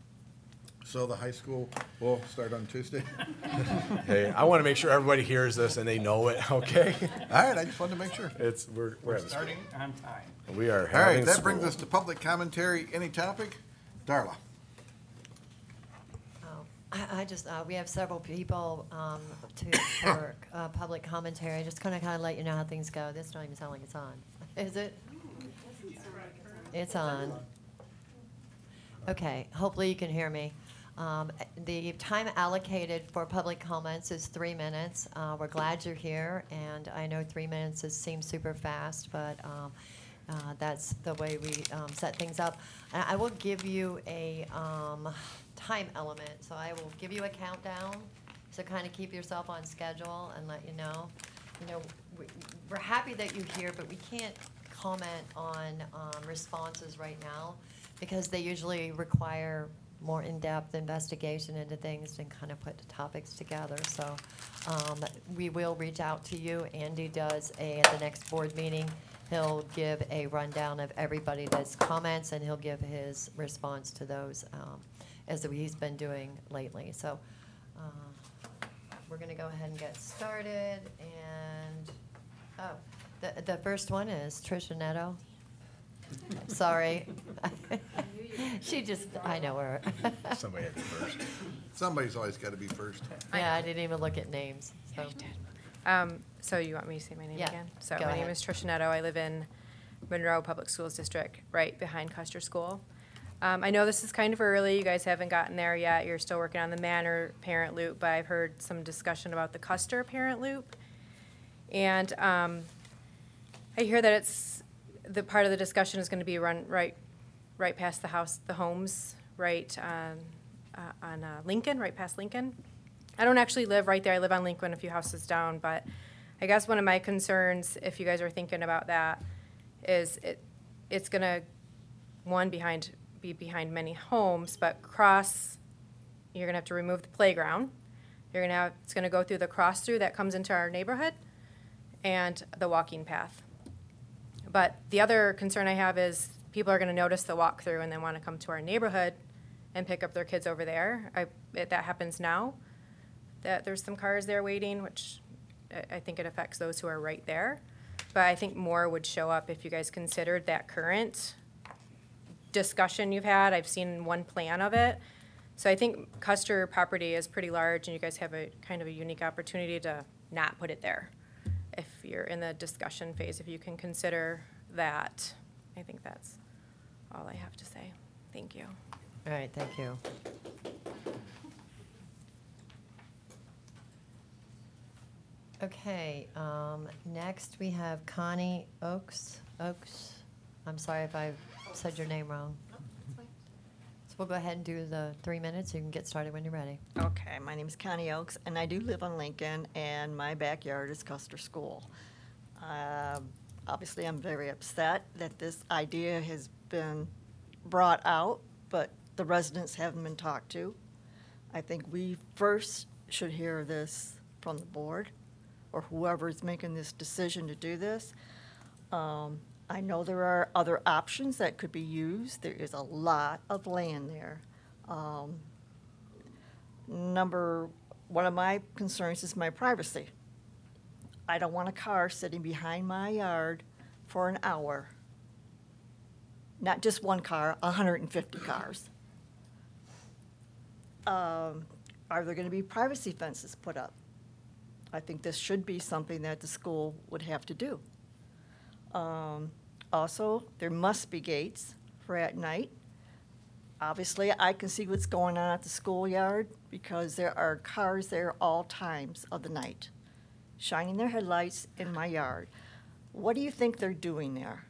So the high school will start on Tuesday? Hey, I want to make sure everybody hears this and they know it, okay? All right, I just wanted to make sure. It's, we're, we're We're having starting on time. school. We are All having right, that school. brings us to public commentary. Any topic? Darla? Oh, I, I just, uh, we have several people, um, to, for, uh, public commentary. Just kind of, kind of let you know how things go. This don't even sound like it's on. Is it? It's on. Okay, hopefully you can hear me. Um, the time allocated for public comments is three minutes. Uh, we're glad you're here, and I know three minutes is, seems super fast, but um, uh, that's the way we um, set things up. And I will give you a um, time element, so I will give you a countdown, so kind of keep yourself on schedule and let you know. You know, we, we're happy that you're here, but we can't comment on um, responses right now because they usually require more in-depth investigation into things and kind of put the topics together. So um, we will reach out to you. Andy does a, at the next board meeting, he'll give a rundown of everybody that's comments, and he'll give his response to those um, as he's been doing lately. So uh, we're gonna go ahead and get started, and, oh, the, the first one is Tricia Netto. Sorry. She just, I know her. Somebody had to be first. Somebody's always got to be first. Yeah, I didn't even look at names, so. Um, so you want me to say my name Yeah, again? So go my name ahead. is Tricia Netto. I live in Monroe Public Schools District, right behind Custer School. Um, I know this is kind of early. You guys haven't gotten there yet. You're still working on the Manor parent loop, but I've heard some discussion about the Custer parent loop. And um, I hear that it's, the part of the discussion is going to be run right, right past the house, the homes, right on, uh, on uh, Lincoln, right past Lincoln. I don't actually live right there. I live on Lincoln, a few houses down, but I guess one of my concerns, if you guys are thinking about that, is it, it's gonna, one, behind, be behind many homes, but cross, you're gonna have to remove the playground. You're gonna have, it's gonna go through the cross-through that comes into our neighborhood and the walking path. But the other concern I have is people are gonna notice the walk-through and then wanna come to our neighborhood and pick up their kids over there. I, it, that happens now, that there's some cars there waiting, which I, I think it affects those who are right there. But I think more would show up if you guys considered that current discussion you've had. I've seen one plan of it. So I think Custer property is pretty large, and you guys have a kind of a unique opportunity to not put it there. If you're in the discussion phase, if you can consider that, I think that's all I have to say. Thank you. All right, thank you. Okay, um, next we have Connie Oakes, Oakes. I'm sorry if I said your name wrong. So we'll go ahead and do the three minutes. You can get started when you're ready. Okay, my name is Connie Oakes, and I do live on Lincoln, and my backyard is Custer School. Uh, obviously, I'm very upset that this idea has been brought out, but the residents haven't been talked to. I think we first should hear this from the board, or whoever is making this decision to do this. Um, I know there are other options that could be used. There is a lot of land there. Um, number, one of my concerns is my privacy. I don't want a car sitting behind my yard for an hour. Not just one car, one hundred fifty cars. Um, are there gonna be privacy fences put up? I think this should be something that the school would have to do. Um, also, there must be gates for at night. Obviously, I can see what's going on at the schoolyard because there are cars there all times of the night, shining their headlights in my yard. What do you think they're doing there?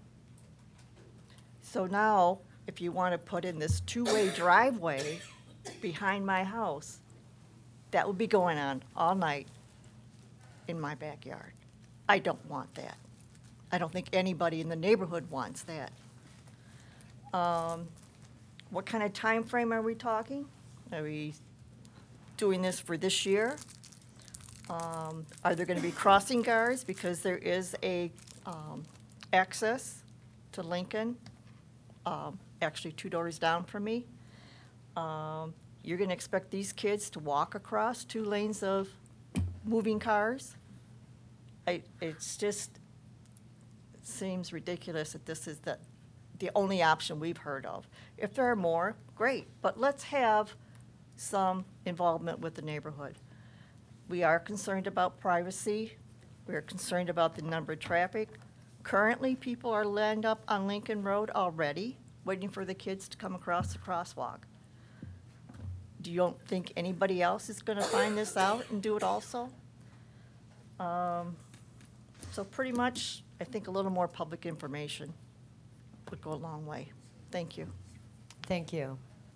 So now, if you want to put in this two-way driveway behind my house, that would be going on all night in my backyard. I don't want that. I don't think anybody in the neighborhood wants that. Um, what kind of time frame are we talking? Are we doing this for this year? Um, are there going to be crossing guards because there is a um, access to Lincoln, um, actually two doors down from me? Um, you're going to expect these kids to walk across two lanes of moving cars? I, it's just, it seems ridiculous that this is the, the only option we've heard of. If there are more, great, but let's have some involvement with the neighborhood. We are concerned about privacy. We are concerned about the number of traffic. Currently, people are lined up on Lincoln Road already, waiting for the kids to come across the crosswalk. Do you don't think anybody else is gonna find this out and do it also? Um, so pretty much, I think a little more public information would go a long way. Thank you. Thank you.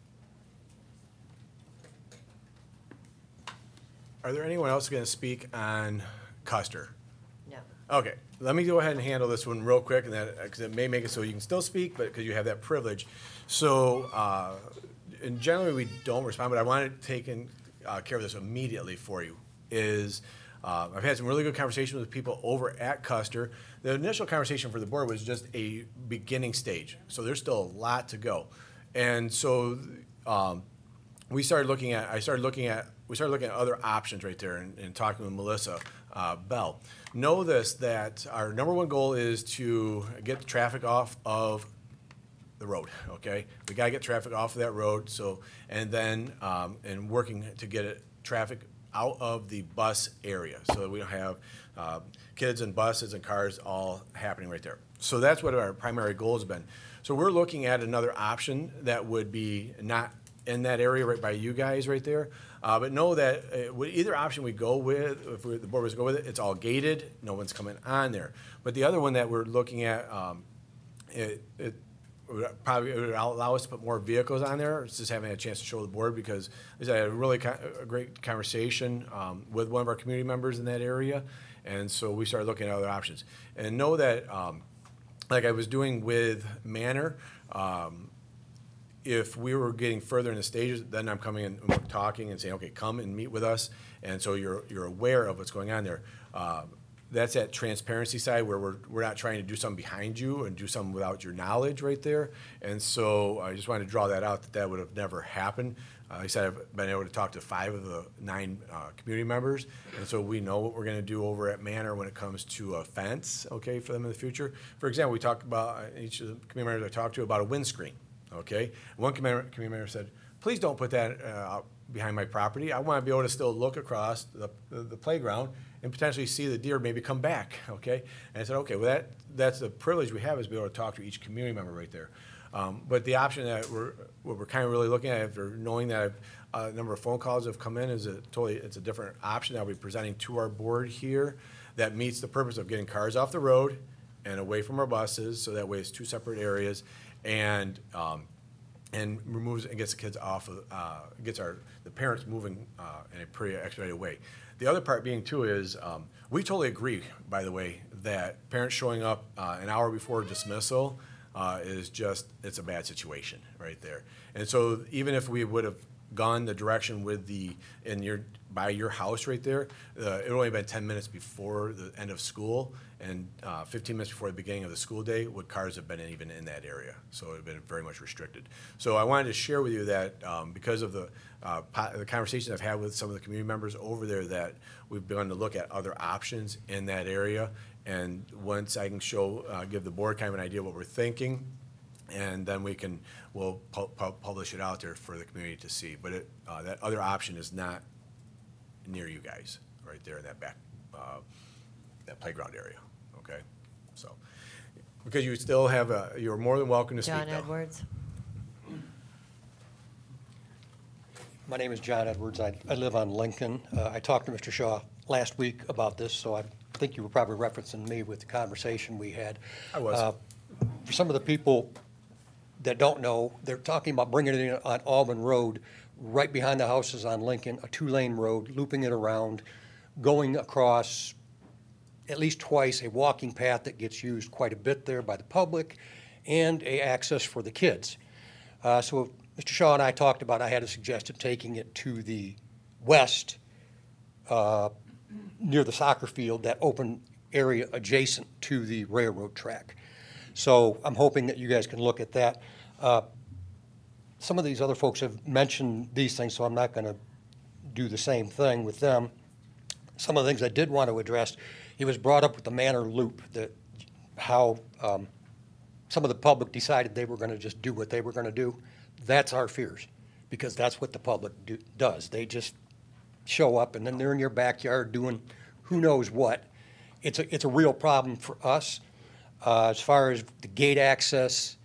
Are there anyone else going to speak on Custer? No. Okay, let me go ahead and handle this one real quick, and that, because it may make it so you can still speak, but because you have that privilege. So, uh, and generally we don't respond, but I want to take in, uh, care of this immediately for you, is uh, I've had some really good conversations with people over at Custer. The initial conversation for the board was just a beginning stage, so there's still a lot to go. And so um, we started looking at, I started looking at, we started looking at other options right there and, and talking with Melissa uh, Bell. Know this, that our number one goal is to get the traffic off of the road, okay? We gotta get traffic off of that road, so, and then, um, and working to get it, traffic out of the bus area, so that we don't have, uh, kids and buses and cars all happening right there. So that's what our primary goal has been. So we're looking at another option that would be not in that area right by you guys right there, uh, but know that uh, with either option we go with, if we, the board was to go with it, it's all gated, no one's coming on there. But the other one that we're looking at, um, it, it would probably it would allow us to put more vehicles on there. It's just having a chance to show the board because we had a really co- a great conversation um, with one of our community members in that area, and so we started looking at other options. And know that, um, like I was doing with Manor, um, if we were getting further in the stages, then I'm coming in and we're talking and saying, okay, come and meet with us, and so you're you're aware of what's going on there. Uh, That's that transparency side where we're, we're not trying to do something behind you and do something without your knowledge right there. And so I just wanted to draw that out, that that would have never happened. Uh, like I said, I've been able to talk to five of the nine uh, community members. And so we know what we're going to do over at Manor when it comes to a fence, okay, for them in the future. For example, we talked about, uh, each of the community members I talked to, about a windscreen, okay? One community community member said, please don't put that uh, out behind my property. I want to be able to still look across the, the, the playground and potentially see the deer maybe come back, okay? And I said, okay, well, that that's the privilege we have, is be able to talk to each community member right there. Um, but the option that we're, what we're kind of really looking at, after knowing that a number of phone calls have come in, is a totally, it's a different option that we'll be presenting to our board here that meets the purpose of getting cars off the road and away from our buses, so that way it's two separate areas, and um, and removes and gets the kids off of, uh, gets our, the parents moving uh, in a pretty expedited way. The other part being too is, um, we totally agree, by the way, that parents showing up uh, an hour before dismissal uh, is just, it's a bad situation right there. And so even if we would have gone the direction with the, in your, by your house right there, uh, it would only been ten minutes before the end of school and uh, fifteen minutes before the beginning of the school day would cars have been even in that area. So it would have been very much restricted. So I wanted to share with you that um, because of the, uh, po- the conversations I've had with some of the community members over there, that we've begun to look at other options in that area. And once I can show, uh, give the board kind of an idea what we're thinking, and then we can, we'll pu- pu- publish it out there for the community to see. But it, uh, that other option is not near you guys, right there in that back, uh, that playground area, okay? So, because you still have a, you're more than welcome to speak, John though. Edwards. My name is John Edwards. I, I live on Lincoln. Uh, I talked to Mister Shaw last week about this, so I think you were probably referencing me with the conversation we had. I was. Uh, for some of the people that don't know, they're talking about bringing it in on Auburn Road, right behind the houses on Lincoln, a two-lane road, looping it around, going across at least twice a walking path that gets used quite a bit there by the public, and a access for the kids. Uh, so Mister Shaw and I talked about, I had a suggestion taking it to the west, uh, near the soccer field, that open area adjacent to the railroad track. So I'm hoping that you guys can look at that. Uh, some of these other folks have mentioned these things, so I'm not going to do the same thing with them. Some of the things I did want to address, it was brought up with the Manor Loop, that how um, some of the public decided they were going to just do what they were going to do. That's our fears, because that's what the public do, does. They just show up, and then they're in your backyard doing who knows what. It's a, it's a real problem for us. Uh, as far as the gate access,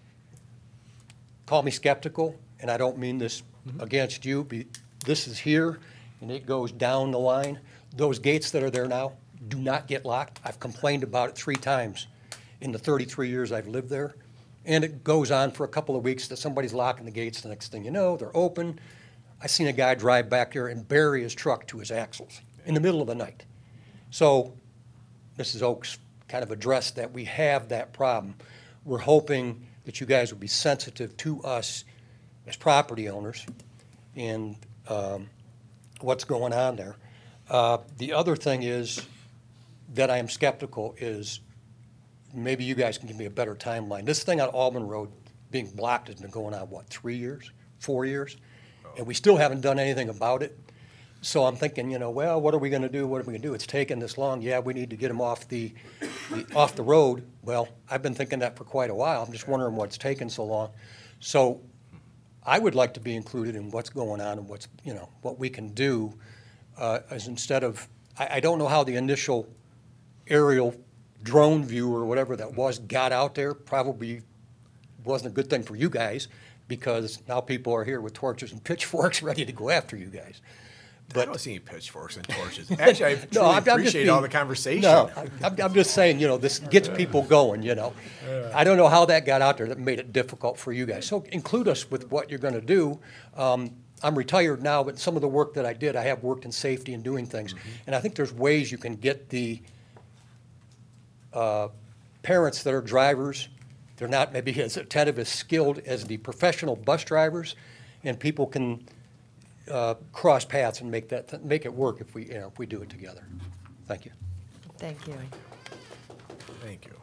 call me skeptical, and I don't mean this mm-hmm. against you. Be, this is here, and it goes down the line. Those gates that are there now do not get locked. I've complained about it three times in the thirty-three years I've lived there. And it goes on for a couple of weeks that somebody's locking the gates. The next thing you know, they're open. I seen a guy drive back there and bury his truck to his axles in the middle of the night. So Missus Oaks kind of addressed that we have that problem. We're hoping that you guys will be sensitive to us as property owners and um, what's going on there. Uh, the other thing is that I am skeptical is, maybe you guys can give me a better timeline. This thing on Auburn Road being blocked has been going on, what, three years, four years? Oh, and we still haven't done anything about it. So I'm thinking, you know, well, what are we gonna do? What are we gonna do? It's taken this long. Yeah, we need to get them off the, the, off the road. Well, I've been thinking that for quite a while. I'm just wondering what's taken so long. So I would like to be included in what's going on and what's, you know, what we can do, uh, as instead of, I, I don't know how the initial aerial drone view or whatever that was got out there. Probably wasn't a good thing for you guys, because now people are here with torches and pitchforks ready to go after you guys. I don't see any pitchforks and torches. Actually, I truly No, I'm- I'm just appreciate being- all the conversation. No, I'm, I'm just saying, you know, this gets people going, you know. I don't know how that got out there that made it difficult for you guys. So include us with what you're gonna do. Um, I'm retired now, but some of the work that I did, I have worked in safety and doing things. And I think there's ways you can get the uh, parents that are drivers, they're not maybe as attentive, as skilled as the professional bus drivers, and people can uh, cross paths and make that, make it work if we, you know, if we do it together. Thank you. Thank you. Thank you.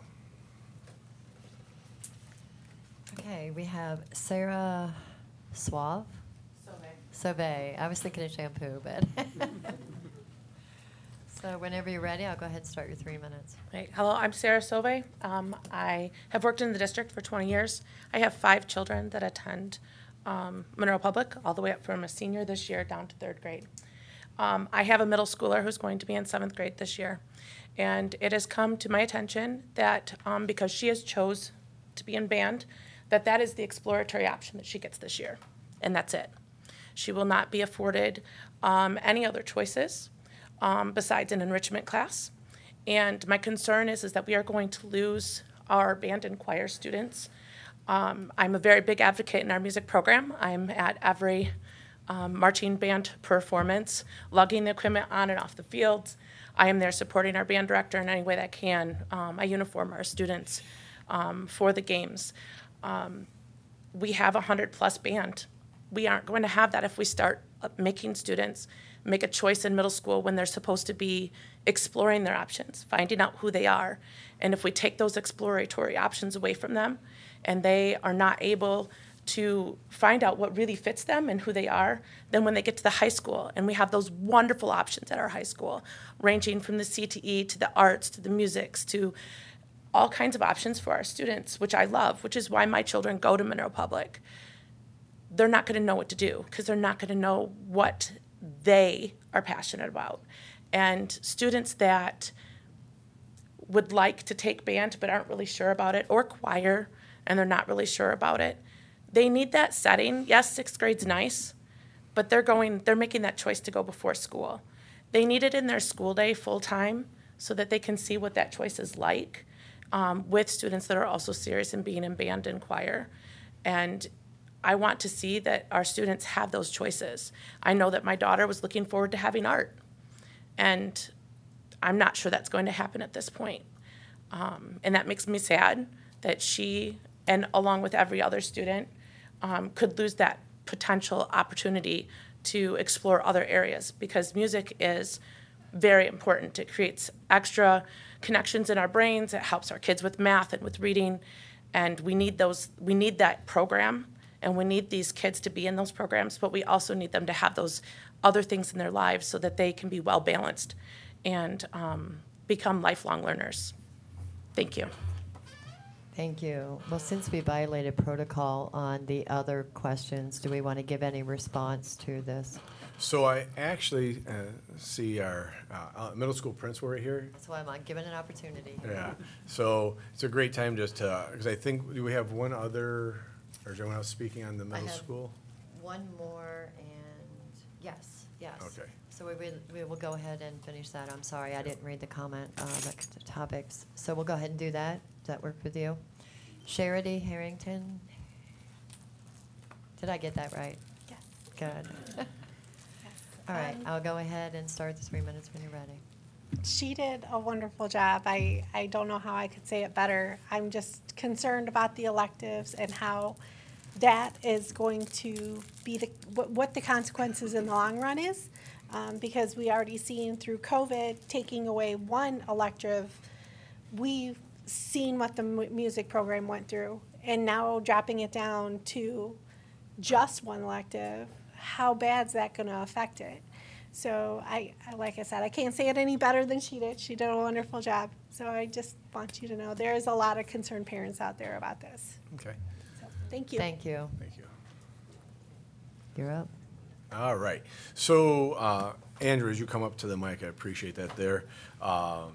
Okay, we have Sarah Suave. Sauve. I was thinking of shampoo, but. So whenever you're ready, I'll go ahead and start your three minutes. Right. Hello, I'm Sarah Sauve. Um, I have worked in the district for twenty years. I have five children that attend um, Monroe Public, all the way up from a senior this year down to third grade. Um, I have a middle schooler who's going to be in seventh grade this year. And it has come to my attention that um, because she has chose to be in band, that that is the exploratory option that she gets this year. And that's it. She will not be afforded um, any other choices um, besides an enrichment class. And my concern is, is that we are going to lose our band and choir students. Um, I'm a very big advocate in our music program. I'm at every um, marching band performance, lugging the equipment on and off the fields. I am there supporting our band director in any way that I can. Um, I uniform our students um, for the games. Um, we have a hundred plus band. We aren't going to have that if we start making students make a choice in middle school when they're supposed to be exploring their options, finding out who they are. And if we take those exploratory options away from them and they are not able to find out what really fits them and who they are, then when they get to the high school, and we have those wonderful options at our high school, ranging from the C T E to the arts to the musics to all kinds of options for our students, which I love, which is why my children go to Monroe Public. They're not going to know what to do because they're not going to know what they are passionate about. And students that would like to take band but aren't really sure about it, or choir, and they're not really sure about it, they need that setting. Yes, sixth grade's nice, but they're going, they're making that choice to go before school. They need it in their school day full-time so that they can see what that choice is like um, with students that are also serious in being in band and choir. And I want to see that our students have those choices. I know that my daughter was looking forward to having art, and I'm not sure that's going to happen at this point. Um, and that makes me sad that she, and along with every other student, um, could lose that potential opportunity to explore other areas, because music is very important. It creates extra connections in our brains. It helps our kids with math and with reading, and we need those. We need that program. And we need these kids to be in those programs, but we also need them to have those other things in their lives so that they can be well balanced and um, become lifelong learners. Thank you. Thank you. Well, since we violated protocol on the other questions, do we want to give any response to this? So I actually uh, see our uh, middle school principal right here. That's why I'm given an opportunity. Yeah. So it's a great time just to, because I think, do we have one other, or is anyone else speaking on the I middle have school? One more, and yes, yes. Okay. So we will, we will go ahead and finish that. I'm sorry, I didn't read the comment, uh, the c- topics. So we'll go ahead and do that. Does that work with you? Charity Harrington? Did I get that right? Yes. Good. All right, Um, I'll go ahead and start the three minutes when you're ready. She did a wonderful job. I, I don't know how I could say it better. I'm just concerned about the electives and how that is going to be the, what, what the consequences in the long run is. Um, because we already seen through COVID, taking away one elective, we've seen what the mu- music program went through. And now dropping it down to just one elective, how bad's that going to affect it? So I, I, like I said, I can't say it any better than she did. She did a wonderful job. So I just want you to know there is a lot of concerned parents out there about this. Okay. So thank you. Thank you. Thank you. You're up. All right. So, uh, Andrew, as you come up to the mic, I appreciate that there. Um,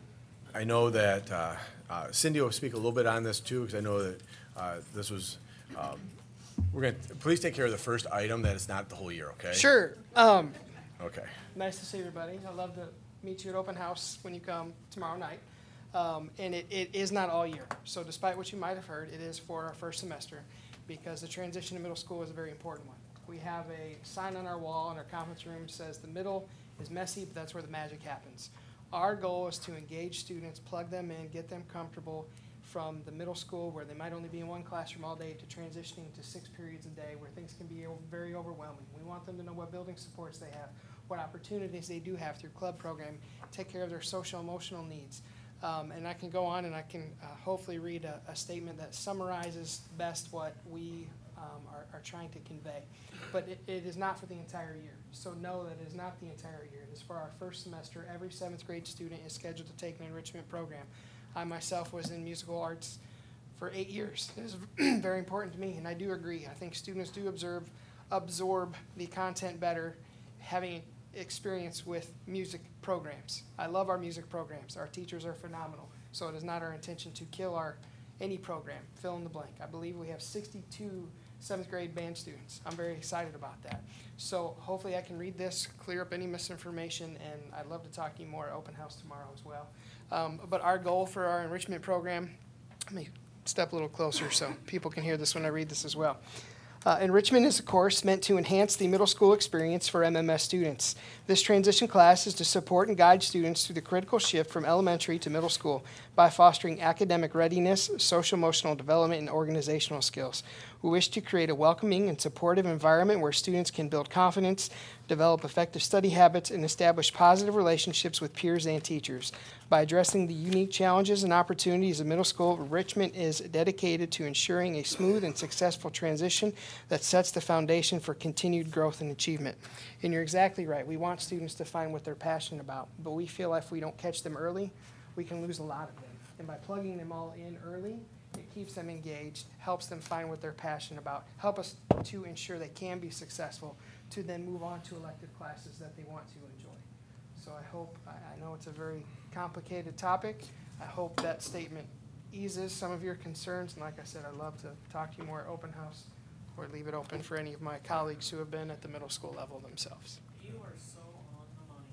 I know that uh, uh, Cindy will speak a little bit on this too, because I know that uh, this was, um, we're going to, please take care of the first item, that it's not the whole year, okay? Sure. Um, Okay. Nice to see everybody. I'd love to meet you at open house when you come tomorrow night. Um, and it, it is not all year. So despite what you might have heard, it is for our first semester because the transition to middle school is a very important one. We have a sign on our wall in our conference room that says the middle is messy, but that's where the magic happens. Our goal is to engage students, plug them in, get them comfortable from the middle school where they might only be in one classroom all day to transitioning to six periods a day where things can be o- very overwhelming. We want them to know what building supports they have, what opportunities they do have through club program, take care of their social emotional needs. Um, and I can go on and I can uh, hopefully read a, a statement that summarizes best what we um, are, are trying to convey. But it, it is not for the entire year. So know that it is not the entire year. It is for our first semester. Every seventh grade student is scheduled to take an enrichment program. I myself was in musical arts for eight years. It is very important to me, and I do agree. I think students do observe, absorb the content better having experience with music programs. I love our music programs. Our teachers are phenomenal. So it is not our intention to kill our any program, fill in the blank. I believe we have sixty-two seventh grade band students. I'm very excited about that. So hopefully I can read this, clear up any misinformation, and I'd love to talk to you more at open house tomorrow as well. Um, but our goal for our enrichment program, let me step a little closer so people can hear this when I read this as well. Uh, enrichment is a course meant to enhance the middle school experience for M M S students. This transition class is to support and guide students through the critical shift from elementary to middle school by fostering academic readiness, social-emotional development, and organizational skills. We wish to create a welcoming and supportive environment where students can build confidence, develop effective study habits, and establish positive relationships with peers and teachers. By addressing the unique challenges and opportunities of middle school, Richmond is dedicated to ensuring a smooth and successful transition that sets the foundation for continued growth and achievement. And you're exactly right. We want students to find what they're passionate about, but we feel if we don't catch them early, we can lose a lot of them. And by plugging them all in early, it keeps them engaged, helps them find what they're passionate about, help us to ensure they can be successful, to then move on to elective classes that they want to enjoy. So I hope, I, I know it's a very complicated topic. I hope that statement eases some of your concerns. And like I said, I'd love to talk to you more at open house or leave it open for any of my colleagues who have been at the middle school level themselves. You are so on the money.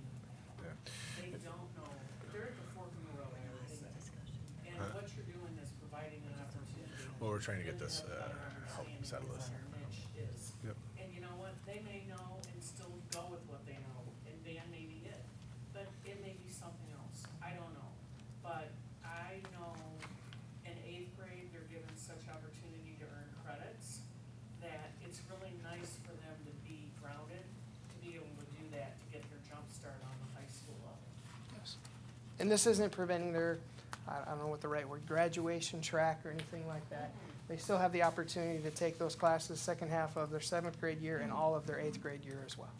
They don't know. They're at the fork in the road, I always say. And Huh? what you're doing is providing an opportunity. Well, we're trying to get for them this, have a uh, better help understanding settle of this. what our niche is. Yep. And you know what? They may know and still go with what they know, and band may be it. But it may be something else. I don't know. But I know in eighth grade, they're given such opportunity to earn credits that it's really nice for them to be grounded, to be able to do that, to get their jump start on the high school level. Yes. And this isn't preventing their, I I don't know what the right word, graduation track or anything like that. They still have the opportunity to take those classes second half of their seventh grade year and all of their eighth grade year as well.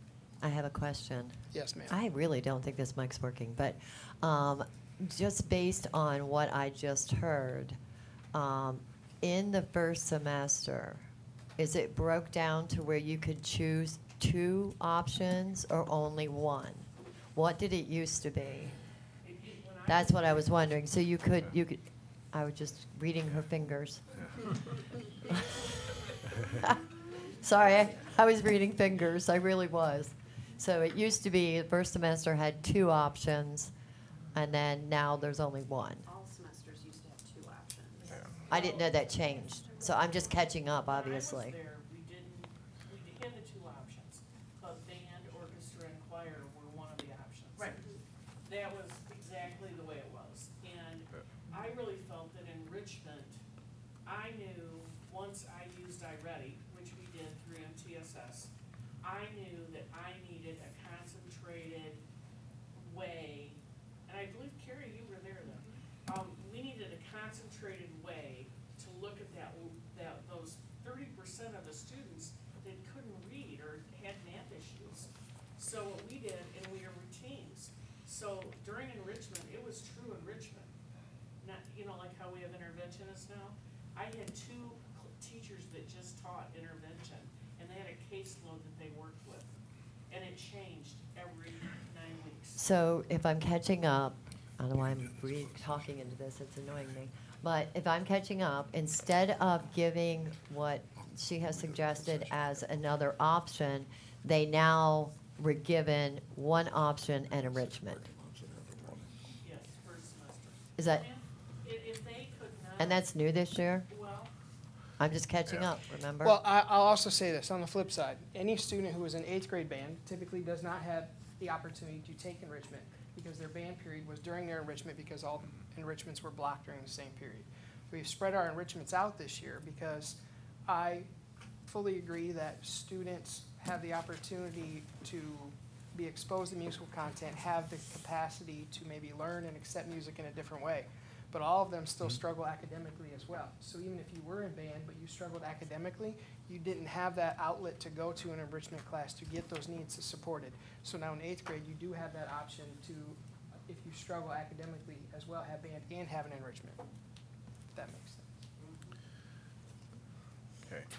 I have a question. Yes, ma'am. I really don't think this mic's working, but um, just based on what I just heard, um, in the first semester, is it broke down to where you could choose two options or only one? What did it used to be? That's what I was wondering. So you could, you could, I was just reading her fingers. Sorry, I, I was reading fingers. I really was. So it used to be the first semester had two options, and then now there's only one. All semesters used to have two options. I didn't know that changed. So I'm just catching up, obviously. When I was there, we didn't, we had the two options, but band, orchestra, and choir were one of the options. Right. That was exactly the way it was. And I really felt that enrichment, I knew, once I used iReady, which we did through M T S S, I knew that I needed a concentrated way, and I believe, Carrie, you were there then. Um, we needed a concentrated way to look at that, that, those thirty percent of the students that couldn't read or So what we did, and we are routines, so during enrichment, it was true enrichment. Not, you know, like how we have interventionists now. I had two cl- teachers that just taught intervention, and they had a caseload that they worked with. And it changed every nine weeks. So if I'm catching up, I don't know why I'm re- talking into this, it's annoying me. But if I'm catching up, instead of giving what she has suggested as another option, they now were given one option and enrichment. Yes, first semester. Is that, If, if they could not. and that's new this year? Well, I'm just catching up, remember? Well, I, I'll also say this, on the flip side, any student who is in eighth grade band typically does not have the opportunity to take enrichment because their band period was during their enrichment because all the enrichments were blocked during the same period. We've spread our enrichments out this year because I fully agree that students have the opportunity to be exposed to musical content, have the capacity to maybe learn and accept music in a different way. But all of them still struggle academically as well. So even if you were in band, but you struggled academically, you didn't have that outlet to go to an enrichment class to get those needs supported. So now in eighth grade, you do have that option to, if you struggle academically as well, have band and have an enrichment. If that makes sense. Okay.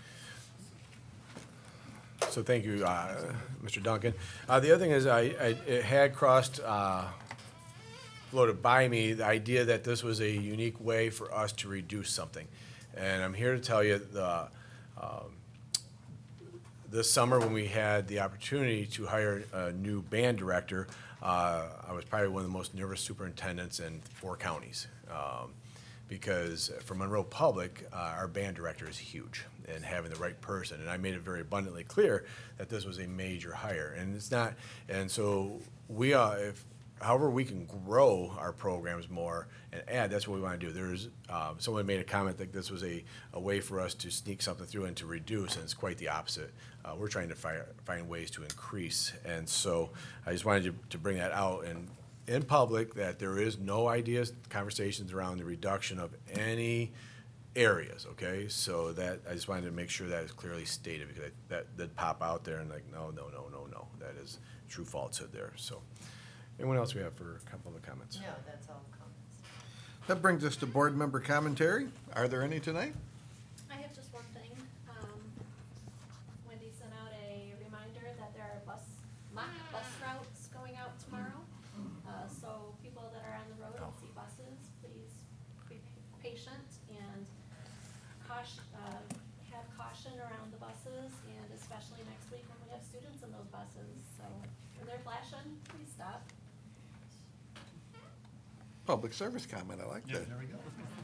So thank you, uh, Mister Duncan. Uh, The other thing is, I, I- it had crossed, uh, floated by me, the idea that this was a unique way for us to reduce something. And I'm here to tell you, the, um, this summer when we had the opportunity to hire a new band director, uh, I was probably one of the most nervous superintendents in four counties. Um, Because for Monroe Public, uh, our band director is huge, and having the right person. And I made it very abundantly clear that this was a major hire. And it's not, and so we are, if, however we can grow our programs more and add, that's what we want to do. There's, um, someone made a comment that this was a, a way for us to sneak something through and to reduce, and it's quite the opposite. Uh, we're trying to find, find ways to increase. And so I just wanted to, to bring that out and in public, that there is no ideas, conversations around the reduction of any areas, okay? So that, I just wanted to make sure that is clearly stated, because that did pop out there and like, no, no, no, no, no. That is true falsehood there, so. Anyone else we have for public comments? No, that's all comments. That brings us to board member commentary. Are there any tonight? I have just one thing. Um, Wendy sent out a reminder that there are bus, mock bus routes going out tomorrow. Uh, so people that are on the road and see buses, please be patient and caution, uh, have caution around the buses, and especially next week when we have students in those buses. So when they're flashing, please stop. Public service comment, I like that. There we go.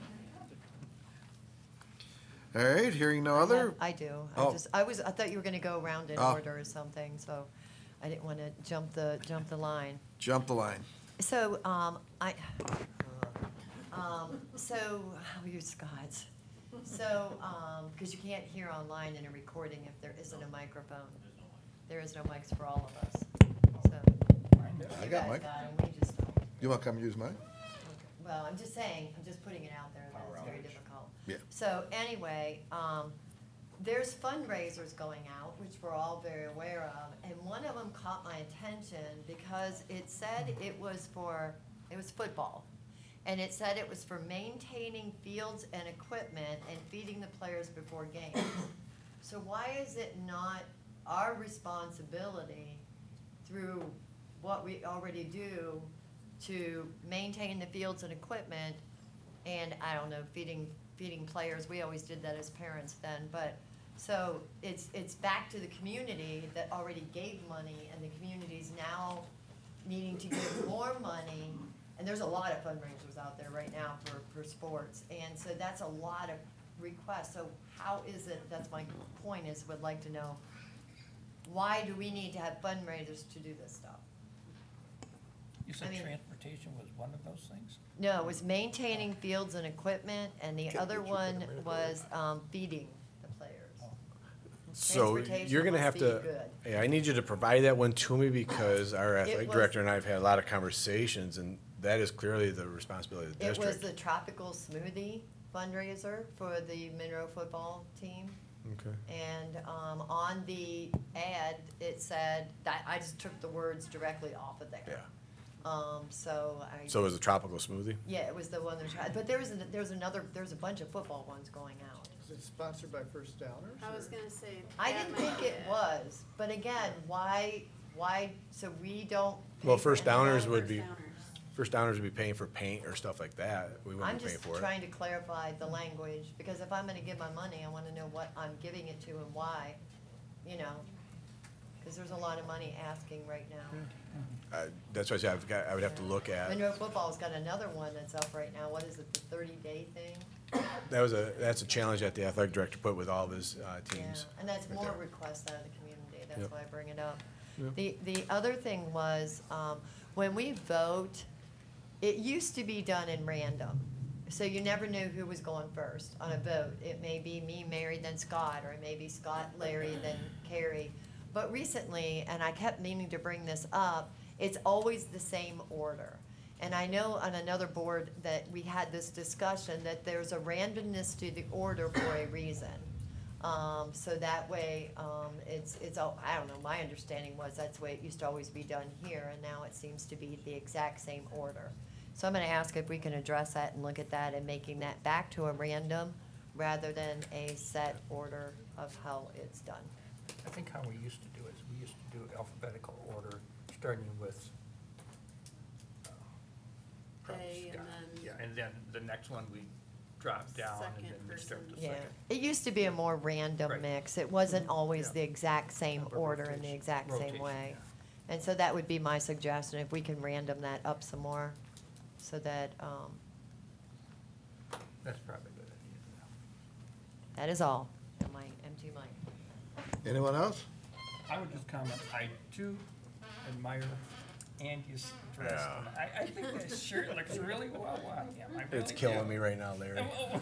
All right, hearing no other. I do. I Oh. just, I was, I thought you were gonna go around in Oh. order or something, so I didn't wanna jump the, jump the line. Jump the line. So, um, I, um, so, oh, you Scots. So, um, because you can't hear online in a recording if there isn't a microphone. There is no mics for all of us, so. I you got guys mine. got 'em, we just don't. You want to come use mine? Well, I'm just saying, I'm just putting it out there that it's very difficult. Yeah. So anyway, um, there's fundraisers going out, which we're all very aware of, and one of them caught my attention because it said it was for, it was football. And it said it was for maintaining fields and equipment and feeding the players before games. So why is it not our responsibility through what we already do to maintain the fields and equipment and, I don't know, feeding, feeding players? We always did that as parents then, but, so it's, it's back to the community that already gave money, and the community's now needing to give more money. And there's a lot of fundraisers out there right now for, for sports, and so that's a lot of requests. So how is it, that's my point, is would like to know, why do we need to have fundraisers to do this stuff? You said I mean- transportation was one of those things? No, it was maintaining fields and equipment, and the other one was, um, feeding the players. So Transportation you're gonna must have be to, good. yeah, I need you to provide that one to me, because our athletic was- director and I have had a lot of conversations, and that is clearly the responsibility of the It was district. the tropical smoothie fundraiser for the Monroe football team. Okay. And um, on the ad, it said, that I just took the words directly off of there. Yeah. Um, so I. So it was a tropical smoothie? Yeah, it was the one that tried, but there was, an- there's another, there's a bunch of football ones going out. Is it sponsored by First Downers? I was or- gonna say. I that didn't might think be it was, but again, why, why, so we don't. pay Well, for First any- Downers would be, First Downers. First Downers would be paying for paint or stuff like that. We I'm wouldn't be paying just for it. trying to clarify the language, because if I'm gonna give my money, I wanna know what I'm giving it to and why, you know? Because there's a lot of money asking right now. Uh, That's why I said I've got, I would have to look at, Monroe Football's got another one that's up right now. What is it, the thirty-day thing? that was a, that's a challenge that the athletic director put with all of his uh, Yeah, teams. and that's right more there. requests out of the community, that's Yep. why I bring it up. Yep. The, the other thing was, um, when we vote, it used to be done in random. So you never knew who was going first on a vote. It may be me, Mary, then Scott, or it may be Scott, Larry, then Carrie. But recently, and I kept meaning to bring this up, it's always the same order. And I know on another board that we had this discussion, that there's a randomness to the order for a reason. Um, so that way, um, it's, it's, all- I don't know, my understanding was that's the way it used to always be done here, and now it seems to be the exact same order. So I'm gonna ask if we can address that and look at that and making that back to a random rather than a set order of how it's done. I think how we used to do it is we used to do alphabetical order, starting with. uh, perhaps A and Scott. then- Yeah, and then the next one we drop down and Second then we start the Yeah, second. it used to be a more random Right. mix. It wasn't always Yeah. the exact same Number order in the rotation- exact same rotation, way. And so that would be my suggestion, if we can random that up some more, so that, um, That's probably a good idea. that is all. And my empty mic. Anyone else? I would just comment, I do admire Andy's dress. Yeah. and I, I think that shirt looks really well on him. I It's really killing do. me right now, Larry.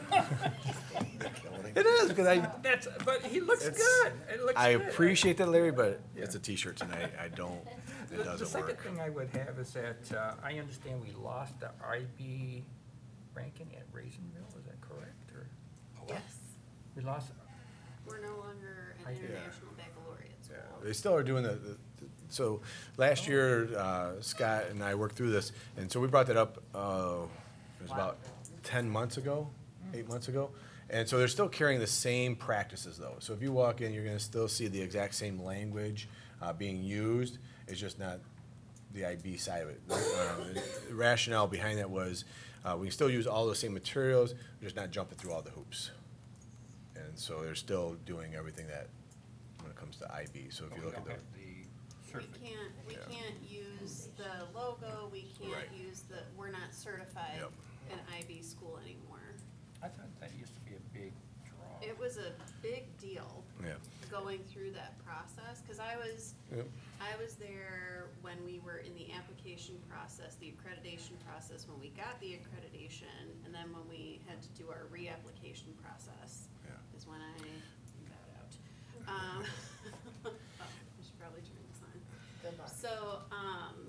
It It is, because I, That's, but he looks It's- good. It looks I good. appreciate that, Larry, but Yeah. it's a t-shirt tonight. I don't, The- it The doesn't second work. thing I would have is that, uh, I understand we lost the I B ranking at Raisinville, is that correct, or? Yes, We lost, we're no longer I- an Yeah. international baccalaureate school. They still are doing the, the- so last year, uh, Scott and I worked through this, and so we brought that up, uh, it was about ten months ago, eight months ago. And so they're still carrying the same practices though. So if you walk in, you're gonna still see the exact same language, uh, being used. It's just not the I B side of it. Uh, the rationale behind that was, uh, we can still use all the same materials, we're just not jumping through all the hoops. And so they're still doing everything that, when it comes to I B. So if but you we look don't at the. have the We certificate. can't, we Yeah. can't use the logo, we can't Right. use the, we're not certified Yep. an I B school anymore. I thought that used to be a big draw. It was a big deal Yeah. going through that process, cause I was, Yep. I was there when we were in the application process, the accreditation process, when we got the accreditation, and then when we had to do our reapplication process, Yeah. is when I got out. Um, oh, I should probably turn this on. Good luck. So, um,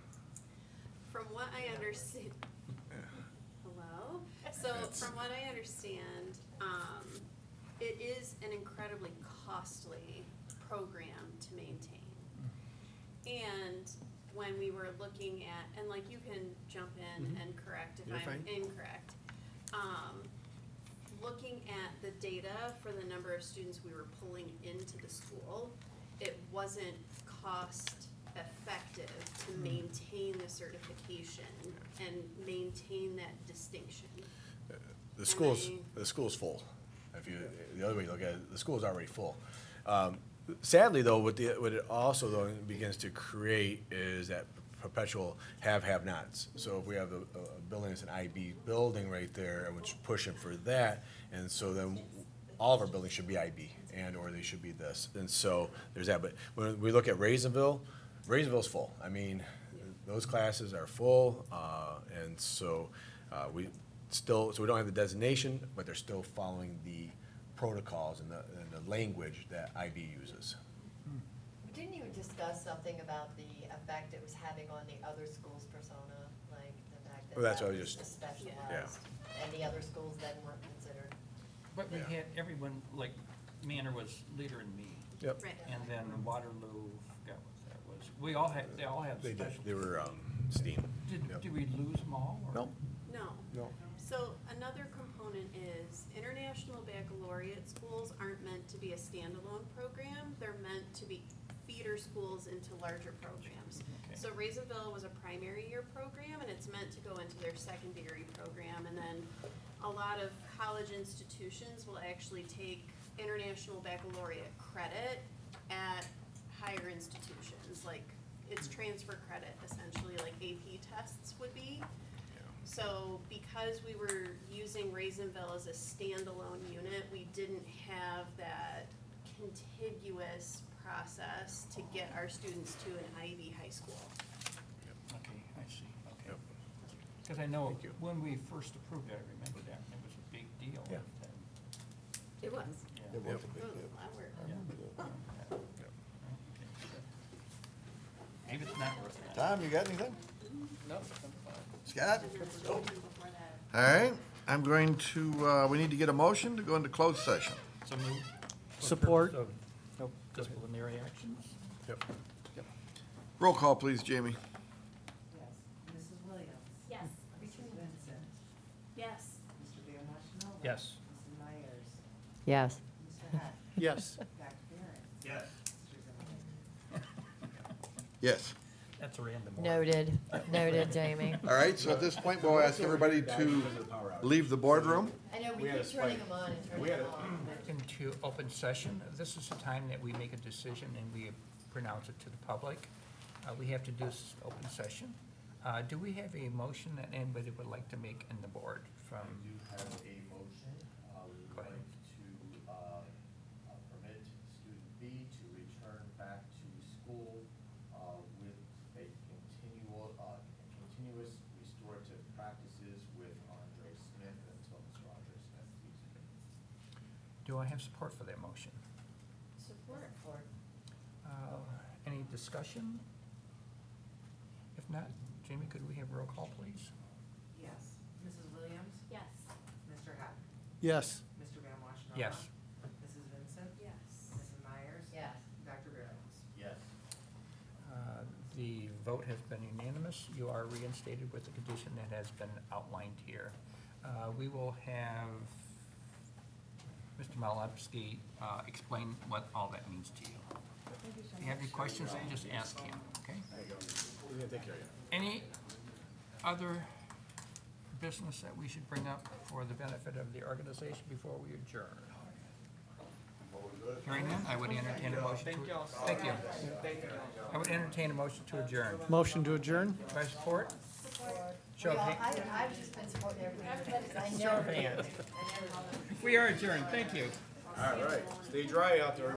from what I understand, hello? So, That's- from what I understand, um, it is an incredibly costly program to maintain. And when we were looking at, and like you can jump in Mhm. and correct if You're I'm fine. incorrect. Um, looking at the data for the number of students we were pulling into the school, it wasn't cost effective to Mm. maintain the certification and maintain that distinction. The school's, I- the school's full. If you, the other way you look at it, the school's already full. Um, Sadly, though, what the, what it also though begins to create is that perpetual have, have-nots. So if we have a, a building that's an I B building right there, and we're pushing for that, and so then all of our buildings should be I B, and/or they should be this. And so there's that. But when we look at Raisinville, Raisinville's full. I mean, those classes are full, uh, and so uh, we still, so we don't have the designation, but they're still following the protocols and the, and the language that I B uses. Didn't you discuss something about the effect it was having on the other schools' persona, like the fact that Well, that's that what I was just- specialized, Yeah. and the other schools then weren't considered? But we Yeah. had everyone, like, Manor was Leader in Me. Yep. Right. And then Waterloo, forgot what that was. We all had, they all had They did, special. they were, um, STEAM. Did, Yep. did we lose them all? or- Nope. No. No. So another component is international baccalaureate schools aren't meant to be a standalone program. They're meant to be feeder schools into larger programs. Okay. So Raisinville was a primary year program, and it's meant to go into their secondary program. And then a lot of college institutions will actually take international baccalaureate credit at higher institutions. Like, it's transfer credit, essentially, like A P tests would be. So because we were using Raisinville as a standalone unit, we didn't have that contiguous process to get our students to an Ivy high school. Okay, I see, okay. Because I know when we first approved it, I remember that, it was a big deal. Yeah. It was. Yeah. It was a It big was deal. a lot of work. Maybe it's not worth it. Tom, you got anything? No. Scott? All right, I'm going to, uh, we need to get a motion to go into closed session. So move. Support. Of disciplinary actions? Yep. Roll call, please, Jamie. Yes. Missus Williams? Yes. Missus Vincent? Yes. Mister Van Washington? Yes. Missus Myers? Yes. Mister Hack? Yes. Doctor Barron? Yes. Mister Zimmerman? Yes. That's a random one. Noted, noted, Jamie. All right, so at this point, we'll ask everybody to leave the boardroom. I know, we keep turning them on and We had a- Into open session. This is the time that we make a decision and we pronounce it to the public. Uh, we have to do this open session. Uh, do we have a motion that anybody would like to make in the board from? I do have a motion. Uh, we would Go ahead. like to, uh, uh, permit student B to return back to school, uh, with a continual, uh, continuous restorative practices with Andre Smith until Mister Andre Smith leaves again. Do I have support for that motion? Support. Uh, Any discussion? If not, Jamie, could we have roll call, please? Yes. Missus Williams? Yes. Mister Hack? Yes. Mister Van Washington? Yes. Missus Vincent? Yes. Missus Myers? Yes. Doctor Barron? Yes. Uh, The vote has been unanimous. You are reinstated with the condition that has been outlined here. Uh, We will have Mister Malinowski uh, explain what all that means to you. If you have any questions, then just ask him, okay? We're gonna take care of you. Any other business that we should bring up for the benefit of the organization before we adjourn? Hearing none, I would entertain a motion to. Thank you. I would entertain a motion to adjourn. Motion to adjourn? Do I support? Show of Well, hands. I, I've just been supporting everybody. I Show of never- hands. We are adjourned, thank you. All right, stay dry out there.